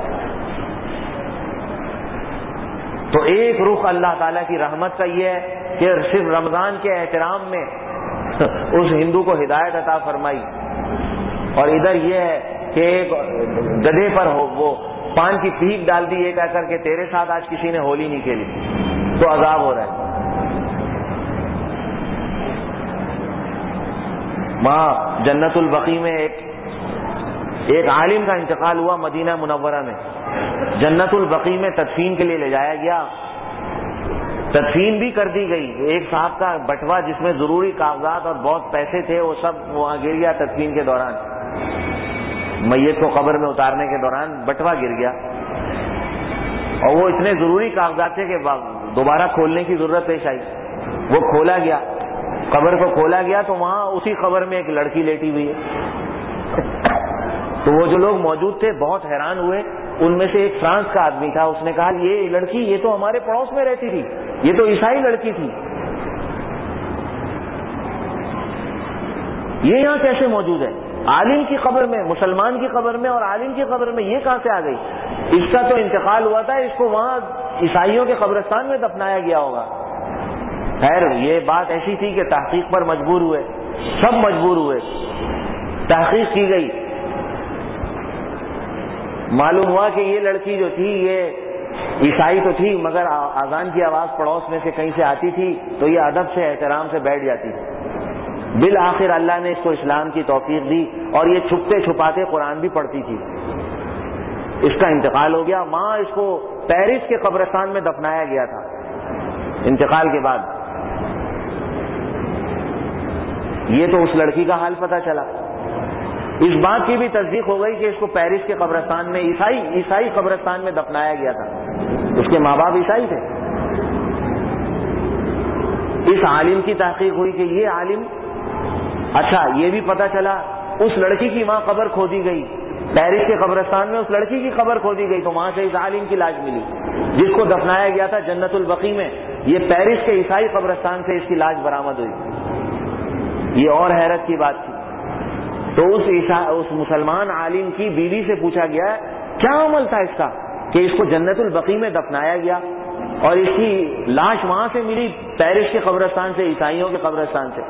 تو ایک رخ اللہ تعالیٰ کی رحمت کا یہ ہے کہ صرف رمضان کے احترام میں اس ہندو کو ہدایت عطا فرمائی، اور ادھر یہ ہے کہ ایک گدھے پر ہو وہ پان کی پیپ ڈال دی یہ کہہ کر کے تیرے ساتھ آج کسی نے ہولی نہیں کھیلی، تو عذاب ہو رہا ہے۔ وہاں جنت البقیع میں ایک ایک عالم کا انتقال ہوا مدینہ منورہ میں، جنت البقیع میں تدفین کے لیے لے جایا گیا، تدفین بھی کر دی گئی، ایک صاحب کا بٹوا جس میں ضروری کاغذات اور بہت پیسے تھے وہ سب وہاں گر گیا تدفین کے دوران، میت کو قبر میں اتارنے کے دوران بٹوا گر گیا، اور وہ اتنے ضروری کاغذات تھے کہ دوبارہ کھولنے کی ضرورت پیش آئی، وہ کھولا گیا، قبر کو کھولا گیا تو وہاں اسی قبر میں ایک لڑکی لیٹی ہوئی ہے۔ تو وہ جو لوگ موجود تھے بہت حیران ہوئے، ان میں سے ایک فرانس کا آدمی تھا، اس نے کہا یہ لڑکی یہ تو ہمارے پڑوس میں رہتی تھی، یہ تو عیسائی لڑکی تھی، یہ یہاں کیسے موجود ہے؟ عالم کی قبر میں، مسلمان کی قبر میں اور عالم کی قبر میں یہ کہاں سے آ گئی؟ اس کا تو انتقال ہوا تھا، اس کو وہاں عیسائیوں کے قبرستان میں دفنایا گیا ہوگا۔ خیر یہ بات ایسی تھی کہ تحقیق پر مجبور ہوئے، سب مجبور ہوئے، تحقیق کی گئی، معلوم ہوا کہ یہ لڑکی جو تھی یہ عیسائی تو تھی مگر اذان کی آواز پڑوس میں سے کہیں سے آتی تھی تو یہ ادب سے احترام سے بیٹھ جاتی تھی۔ بالآخر اللہ نے اس کو اسلام کی توفیق دی اور یہ چھپتے چھپاتے قرآن بھی پڑھتی تھی۔ اس کا انتقال ہو گیا، وہاں اس کو پیرس کے قبرستان میں دفنایا گیا تھا انتقال کے بعد۔ یہ تو اس لڑکی کا حال پتہ چلا، اس بات کی بھی تصدیق ہو گئی کہ اس کو پیرس کے قبرستان میں عیسائی عیسائی قبرستان میں دفنایا گیا تھا، اس کے ماں باپ عیسائی تھے۔ اس عالم کی تحقیق ہوئی کہ یہ عالم، اچھا یہ بھی پتہ چلا اس لڑکی کی ماں قبر کھودی گئی، پیرس کے قبرستان میں اس لڑکی کی قبر کھودی گئی تو وہاں سے اس عالم کی لاش ملی جس کو دفنایا گیا تھا جنت البقیع میں، یہ پیرس کے عیسائی قبرستان سے اس کی لاش برآمد ہوئی۔ یہ اور حیرت کی بات تھی۔ تو اس اس مسلمان عالم کی بیوی سے پوچھا گیا کیا عمل تھا اس کا کہ اس کو جنت البقیع میں دفنایا گیا اور اس کی لاش وہاں سے ملی پیرس کے قبرستان سے، عیسائیوں کے قبرستان سے،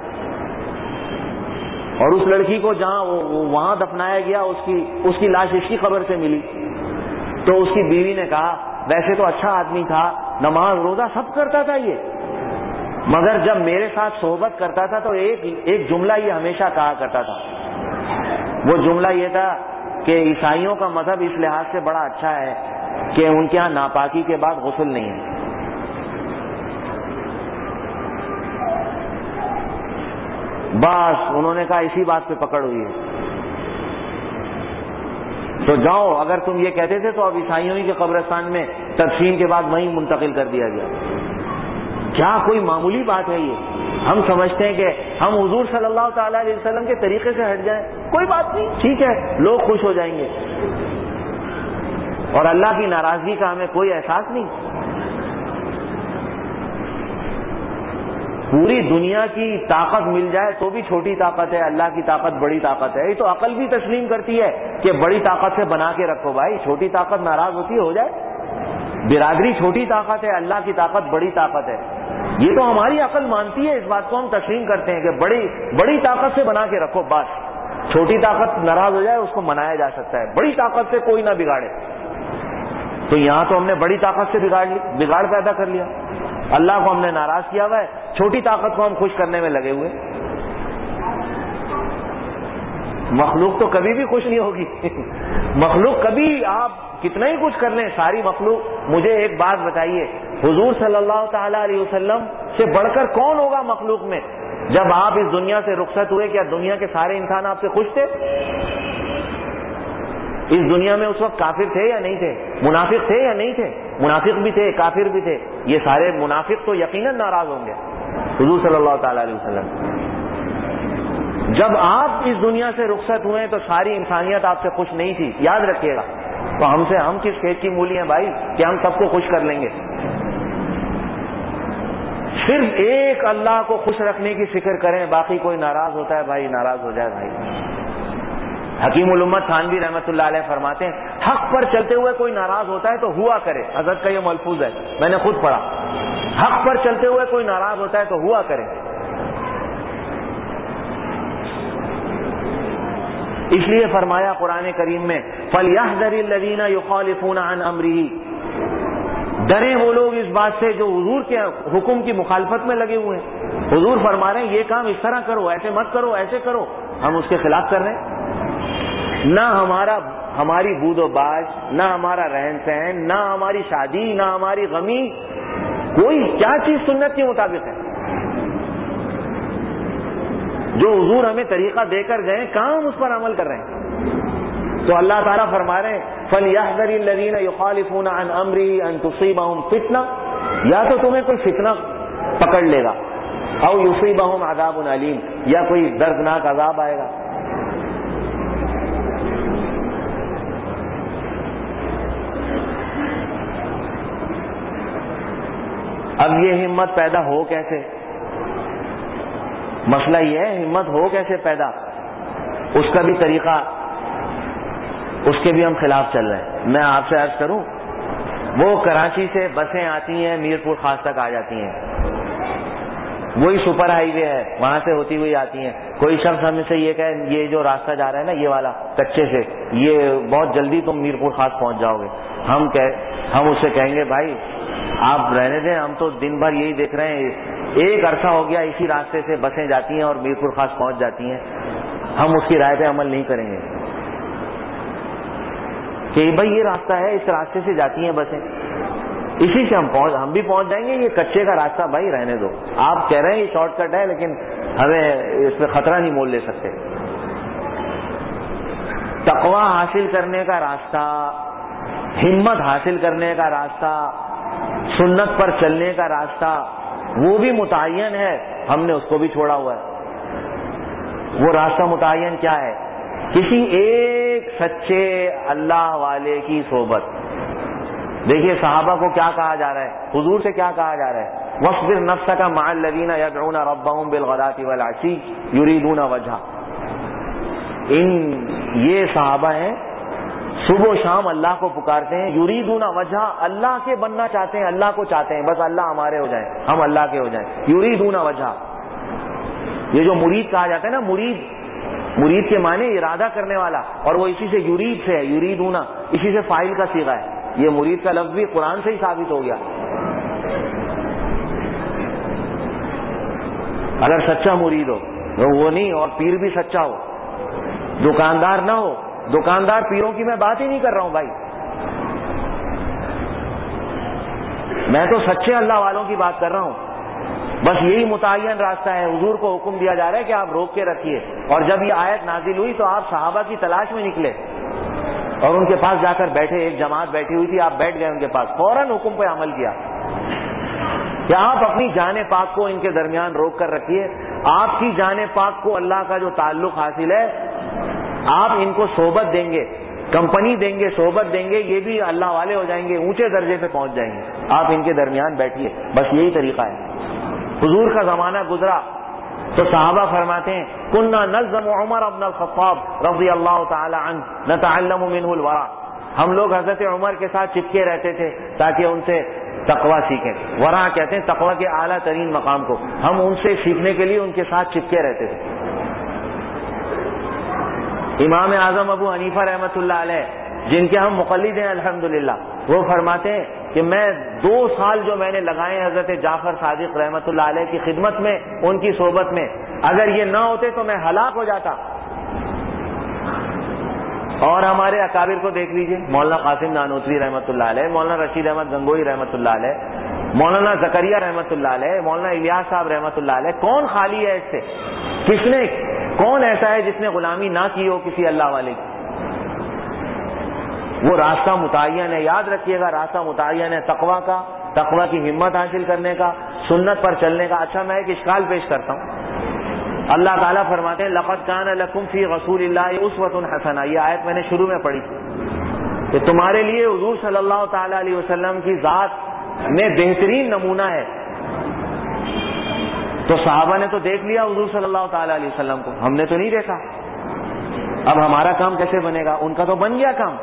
اور اس لڑکی کو جہاں وہاں دفنایا گیا اس کی اس کی لاش اس کی قبر سے ملی۔ تو اس کی بیوی نے کہا ویسے تو اچھا آدمی تھا، نماز روزہ سب کرتا تھا یہ، مگر جب میرے ساتھ صحبت کرتا تھا تو ایک ایک جملہ یہ ہمیشہ کہا کرتا تھا، وہ جملہ یہ تھا کہ عیسائیوں کا مذہب اس لحاظ سے بڑا اچھا ہے کہ ان کے ہاں ناپاکی کے بعد غسل نہیں ہے۔ بس انہوں نے کہا اسی بات پہ پکڑ ہوئی ہے، تو جاؤ، اگر تم یہ کہتے تھے تو اب عیسائیوں ہی کے قبرستان میں تدفین کے بعد وہیں منتقل کر دیا گیا۔ کیا کوئی معمولی بات ہے یہ؟ ہم سمجھتے ہیں کہ ہم حضور صلی اللہ تعالی علیہ وسلم کے طریقے سے ہٹ جائیں، کوئی بات نہیں، ٹھیک ہے، لوگ خوش ہو جائیں گے اور اللہ کی ناراضگی کا ہمیں کوئی احساس نہیں۔ پوری دنیا کی طاقت مل جائے تو بھی چھوٹی طاقت ہے، اللہ کی طاقت بڑی طاقت ہے۔ یہ تو عقل بھی تسلیم کرتی ہے کہ بڑی طاقت سے بنا کے رکھو بھائی، چھوٹی طاقت ناراض ہوتی ہے ہو جائے، برادری چھوٹی طاقت ہے، اللہ کی طاقت بڑی طاقت ہے، یہ تو ہماری عقل مانتی ہے، اس بات کو ہم تسلیم کرتے ہیں کہ بڑی بڑی طاقت سے بنا کے رکھو، بس چھوٹی طاقت ناراض ہو جائے اس کو منایا جا سکتا ہے، بڑی طاقت سے کوئی نہ بگاڑے۔ تو یہاں تو ہم نے بڑی طاقت سے بگاڑ لی، بگاڑ پیدا کر لیا، اللہ کو ہم نے ناراض کیا ہوا ہے، چھوٹی طاقت کو ہم خوش کرنے میں لگے ہوئے۔ مخلوق تو کبھی بھی خوش نہیں ہوگی مخلوق کبھی، آپ کتنا ہی کچھ کر لیں، ساری مخلوق۔ مجھے ایک بات بتائیے، حضور صلی اللہ تعالی علیہ وسلم سے بڑھ کر کون ہوگا مخلوق میں؟ جب آپ اس دنیا سے رخصت ہوئے کیا دنیا کے سارے انسان آپ سے خوش تھے؟ اس دنیا میں اس وقت کافر تھے یا نہیں تھے؟ منافق تھے یا نہیں تھے؟ منافق بھی تھے، کافر بھی تھے، یہ سارے منافق تو یقیناً ناراض ہوں گے حضور صلی اللہ تعالی علیہ وسلم۔ جب آپ اس دنیا سے رخصت ہوئے تو ساری انسانیت آپ سے خوش نہیں تھی، یاد رکھیے گا۔ تو ہم سے ہم کس کھیت کی مولی ہیں بھائی کہ ہم سب کو خوش کر لیں گے؟ صرف ایک اللہ کو خوش رکھنے کی فکر کریں، باقی کوئی ناراض ہوتا ہے بھائی ناراض ہو جائے بھائی. حکیم الامت تھانوی رحمۃ اللہ علیہ فرماتے ہیں حق پر چلتے ہوئے کوئی ناراض ہوتا ہے تو ہوا کرے. حضرت کا یہ ملفوظ ہے، میں نے خود پڑھا. حق پر چلتے ہوئے کوئی ناراض ہوتا ہے تو ہوا کرے. اس لیے فرمایا قرآن کریم میں فَلْيَحْذَرِ الَّذِينَ يُخَالِفُونَ عَنْ أَمْرِهِ، ڈریں وہ لوگ اس بات سے جو حضور کے حکم کی مخالفت میں لگے ہوئے ہیں. حضور فرما رہے ہیں یہ کام اس طرح کرو، ایسے مت کرو، ایسے کرو، ہم اس کے خلاف کر رہے ہیں. نہ ہمارا ہماری بود و باش، نہ ہمارا رہن سہن، نہ ہماری شادی، نہ ہماری غمی، کوئی کیا چیز سنت کے مطابق ہے. جو حضور ہمیں طریقہ دے کر گئے کہاں ہم اس پر عمل کر رہے ہیں. تو اللہ تعالیٰ فرما رہے ہیں فَلْيَحْذَرِ الَّذِينَ يُخَالِفُونَ عَنْ أَمْرِهِ أَن تُصِيبَهُمْ فِتْنَةٌ، یا تو تمہیں کوئی فتنہ پکڑ لے گا، أَوْ يُصِيبَهُمْ عَذَابٌ أَلِيمٌ، یا کوئی دردناک عذاب آئے گا. اب یہ ہمت پیدا ہو کیسے؟ مسئلہ یہ ہے ہمت ہو کیسے پیدا، اس کا بھی طریقہ، اس کے بھی ہم خلاف چل رہے ہیں. میں آپ سے عرض کروں، وہ کراچی سے بسیں آتی ہیں میر پور خاص تک آ جاتی ہیں، وہی سپر ہائی وے ہے وہاں سے ہوتی ہوئی آتی ہیں. کوئی شخص ہم سے یہ کہے یہ جو راستہ جا رہا ہے نا یہ والا کچے سے، یہ بہت جلدی تم میر پور خاص پہنچ جاؤ گے. ہم کہ ہم اس سے کہیں گے بھائی آپ رہنے دیں، ہم تو دن بھر یہی دیکھ رہے ہیں، ایک عرصہ ہو گیا اسی راستے سے بسیں جاتی ہیں اور میر پور خاص پہنچ جاتی ہیں. ہم اس کی رائے پہ عمل نہیں کریں گے کہ بھائی یہ راستہ ہے، اس راستے سے جاتی ہیں بسیں، اسی سے ہم پہنچ ہم بھی پہنچ جائیں گے. یہ کچے کا راستہ بھائی رہنے دو، آپ کہہ رہے ہیں یہ شارٹ کٹ ہے لیکن ہمیں اس پہ خطرہ نہیں مول لے سکتے. تقویٰ حاصل کرنے کا راستہ، ہمت حاصل کرنے کا راستہ، سنت پر چلنے کا راستہ، وہ بھی متعین ہے، ہم نے اس کو بھی چھوڑا ہوا ہے. وہ راستہ متعین کیا ہے؟ کسی ایک سچے اللہ والے کی صحبت. دیکھیے صحابہ کو کیا کہا جا رہا ہے، حضور سے کیا کہا جا رہا ہے، وَاصْبِرْ نَفْسَكَ مَعَ الَّذِينَ يَدْعُونَ رَبَّهُمْ بِالْغَدَاةِ وَالْعَشِيِّ يُرِيدُونَ وَجْهَهُ. ان یہ صحابہ ہیں صبح و شام اللہ کو پکارتے ہیں، یریدون وجہ، اللہ کے بننا چاہتے ہیں، اللہ کو چاہتے ہیں، بس اللہ ہمارے ہو جائیں، ہم اللہ کے ہو جائیں. یریدون وجہ، یہ جو مرید کہا جاتا ہے نا، مرید مرید کے معنی ارادہ کرنے والا، اور وہ اسی سے یرید سے ہے، یریدون اسی سے فاعل کا صیغہ ہے. یہ مرید کا لفظ بھی قرآن سے ہی ثابت ہو گیا. اگر سچا مرید ہو وہ نہیں، اور پیر بھی سچا ہو، دکاندار نہ ہو. دکاندار پیروں کی میں بات ہی نہیں کر رہا ہوں بھائی، میں تو سچے اللہ والوں کی بات کر رہا ہوں. بس یہی متعین راستہ ہے. حضور کو حکم دیا جا رہا ہے کہ آپ روک کے رکھیے. اور جب یہ آیت نازل ہوئی تو آپ صحابہ کی تلاش میں نکلے اور ان کے پاس جا کر بیٹھے. ایک جماعت بیٹھی ہوئی تھی، آپ بیٹھ گئے ان کے پاس، فوراً حکم پہ عمل کیا کہ آپ اپنی جان پاک کو ان کے درمیان روک کر رکھیے. آپ کی جان پاک کو اللہ کا جو تعلق حاصل ہے، آپ ان کو صحبت دیں گے، کمپنی دیں گے، صحبت دیں گے، یہ بھی اللہ والے ہو جائیں گے، اونچے درجے پہ پہنچ جائیں گے. آپ ان کے درمیان بیٹھیے. بس یہی طریقہ ہے. حضور کا زمانہ گزرا تو صحابہ فرماتے ہیں کننا نلزم عمر بن الخطاب رضی اللہ تعالی عنہ نتعلم منہ الورع. ہم لوگ حضرت عمر کے ساتھ چپکے رہتے تھے تاکہ ان سے تقویٰ سیکھیں. ورع کہتے ہیں تقویٰ کے اعلیٰ ترین مقام کو. ہم ان سے سیکھنے کے لیے ان کے ساتھ چپکے رہتے تھے. امام اعظم ابو حنیفہ رحمۃ اللہ علیہ، جن کے ہم مقلد ہیں الحمدللہ، وہ فرماتے ہیں کہ میں دو سال جو میں نے لگائے حضرت جعفر صادق رحمۃ اللہ علیہ کی خدمت میں، ان کی صحبت میں، اگر یہ نہ ہوتے تو میں ہلاک ہو جاتا. اور ہمارے اکابر کو دیکھ لیجئے، مولانا قاسم نانوتوی رحمۃ اللہ علیہ، مولانا رشید احمد گنگوئی رحمۃ اللہ علیہ، مولانا زکریا رحمۃ اللہ علیہ، مولانا الیاس صاحب رحمۃ اللہ علیہ. کون خالی ہے اس سے؟ کس نے کون ایسا ہے جس نے غلامی نہ کی ہو کسی اللہ والے کی؟ وہ راستہ متعین ہے. یاد رکھیے گا، راستہ متعین ہے تقویٰ کا، تقویٰ کی ہمت حاصل کرنے کا، سنت پر چلنے کا. اچھا میں ایک اشکال پیش کرتا ہوں. اللہ تعالیٰ فرماتے ہیں لقد کان لکم فی رسول اللہ اسوۃ حسنہ. یہ آیت میں نے شروع میں پڑھی کہ تمہارے لیے حضور صلی اللہ تعالی علیہ وسلم کی ذات میں بہترین نمونہ ہے. تو صحابہ نے تو دیکھ لیا حضور صلی اللہ تعالی علیہ وسلم کو، ہم نے تو نہیں دیکھا، اب ہمارا کام کیسے بنے گا؟ ان کا تو بن گیا کام۔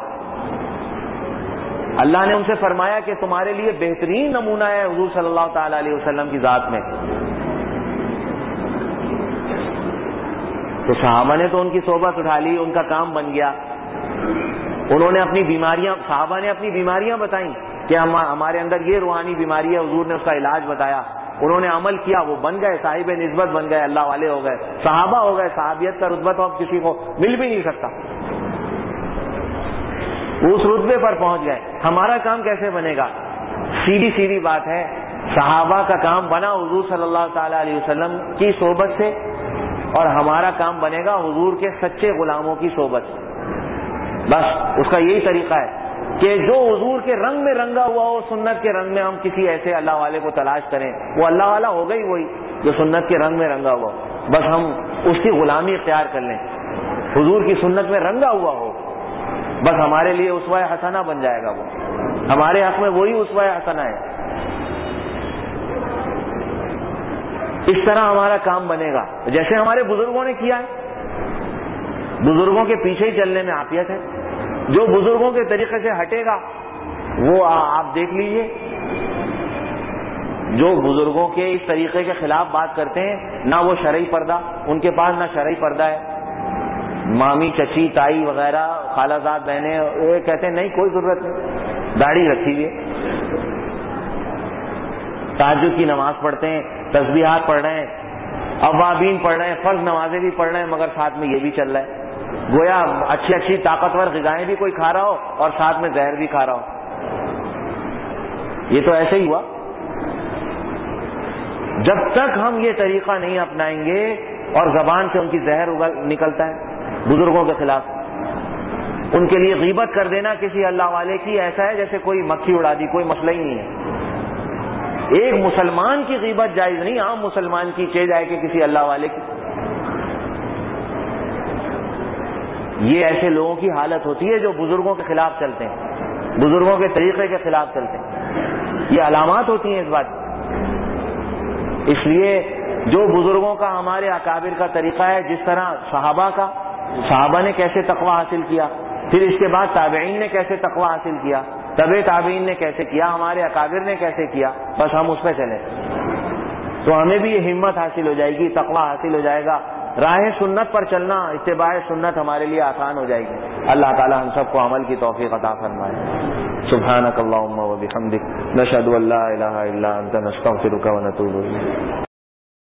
اللہ نے ان سے فرمایا کہ تمہارے لیے بہترین نمونہ ہے حضور صلی اللہ تعالی علیہ وسلم کی ذات میں۔ تو صحابہ نے تو ان کی صحبت اٹھا لی، ان کا کام بن گیا۔ انہوں نے اپنی بیماریاں، صحابہ نے اپنی بیماریاں بتائیں کہ ہم ہمارے اندر یہ روحانی بیماری ہے، حضور نے اس کا علاج بتایا، انہوں نے عمل کیا، وہ بن گئے، صاحب نسبت بن گئے، اللہ والے ہو گئے، صحابہ ہو گئے۔ صحابیت کا رتبہ تو اب کسی کو مل بھی نہیں سکتا، اس رتبے پر پہنچ گئے۔ ہمارا کام کیسے بنے گا؟ سیدھی سیدھی بات ہے، صحابہ کا کام بنا حضور صلی اللہ تعالی علیہ وسلم کی صحبت سے، اور ہمارا کام بنے گا حضور کے سچے غلاموں کی صحبت سے۔ بس اس کا یہی طریقہ ہے کہ جو حضور کے رنگ میں رنگا ہوا ہو، سنت کے رنگ میں ہم کسی ایسے اللہ والے کو تلاش کریں، وہ اللہ والا ہوگا ہی وہی جو سنت کے رنگ میں رنگا ہوا ہو، بس ہم اس کی غلامی اختیار کر لیں، حضور کی سنت میں رنگا ہوا ہو، بس ہمارے لیے اسوہ حسنہ بن جائے گا، وہ ہمارے حق میں وہی اسوہ حسنہ ہے۔ اس طرح ہمارا کام بنے گا جیسے ہمارے بزرگوں نے کیا ہے۔ بزرگوں کے پیچھے ہی چلنے میں عافیت ہے، جو بزرگوں کے طریقے سے ہٹے گا وہ آپ دیکھ لیجئے، جو بزرگوں کے اس طریقے کے خلاف بات کرتے ہیں، نہ وہ شرعی پردہ، ان کے پاس نہ شرعی پردہ ہے، مامی چچی تائی وغیرہ خالہ زاد بہنیں یہ کہتے ہیں نہیں کوئی ضرورت نہیں، داڑھی رکھی ہوئی ہے، تہجد کی نماز پڑھتے ہیں، تسبیحات پڑھ رہے ہیں، اوابین پڑھ رہے ہیں، فرض نمازیں بھی پڑھ رہے ہیں، مگر ساتھ میں یہ بھی چل رہا ہے، گویا اچھی اچھی طاقتور غذائیں بھی کوئی کھا رہا ہو اور ساتھ میں زہر بھی کھا رہا ہو۔ یہ تو ایسے ہی ہوا۔ جب تک ہم یہ طریقہ نہیں اپنائیں گے اور زبان سے ان کی زہر نکلتا ہے بزرگوں کے خلاف، ان کے لیے غیبت کر دینا کسی اللہ والے کی ایسا ہے جیسے کوئی مکھی اڑا دی، کوئی مسئلہ ہی نہیں ہے۔ ایک مسلمان کی غیبت جائز نہیں، عام مسلمان کی چہ جائے کہ کسی اللہ والے کی۔ یہ ایسے لوگوں کی حالت ہوتی ہے جو بزرگوں کے خلاف چلتے ہیں، بزرگوں کے طریقے کے خلاف چلتے ہیں، یہ علامات ہوتی ہیں اس بات۔ اس لیے جو بزرگوں کا، ہمارے اکابر کا طریقہ ہے، جس طرح صحابہ کا، صحابہ نے کیسے تقوی حاصل کیا، پھر اس کے بعد تابعین نے کیسے تقوی حاصل کیا، تبع تابعین نے کیسے کیا، ہمارے اکابر نے کیسے کیا، بس ہم اس پہ چلیں تو ہمیں بھی یہ ہمت حاصل ہو جائے گی، تقوی حاصل ہو جائے گا، راہ سنت پر چلنا، اتباع سنت ہمارے لیے آسان ہو جائے گی۔ اللہ تعالی ہم سب کو عمل کی توفیق عطا فرمائے۔ سبحانک اللہم و بحمدک، نشہد ان لا الہ الا انت، نستغفرک و نتوب الیک۔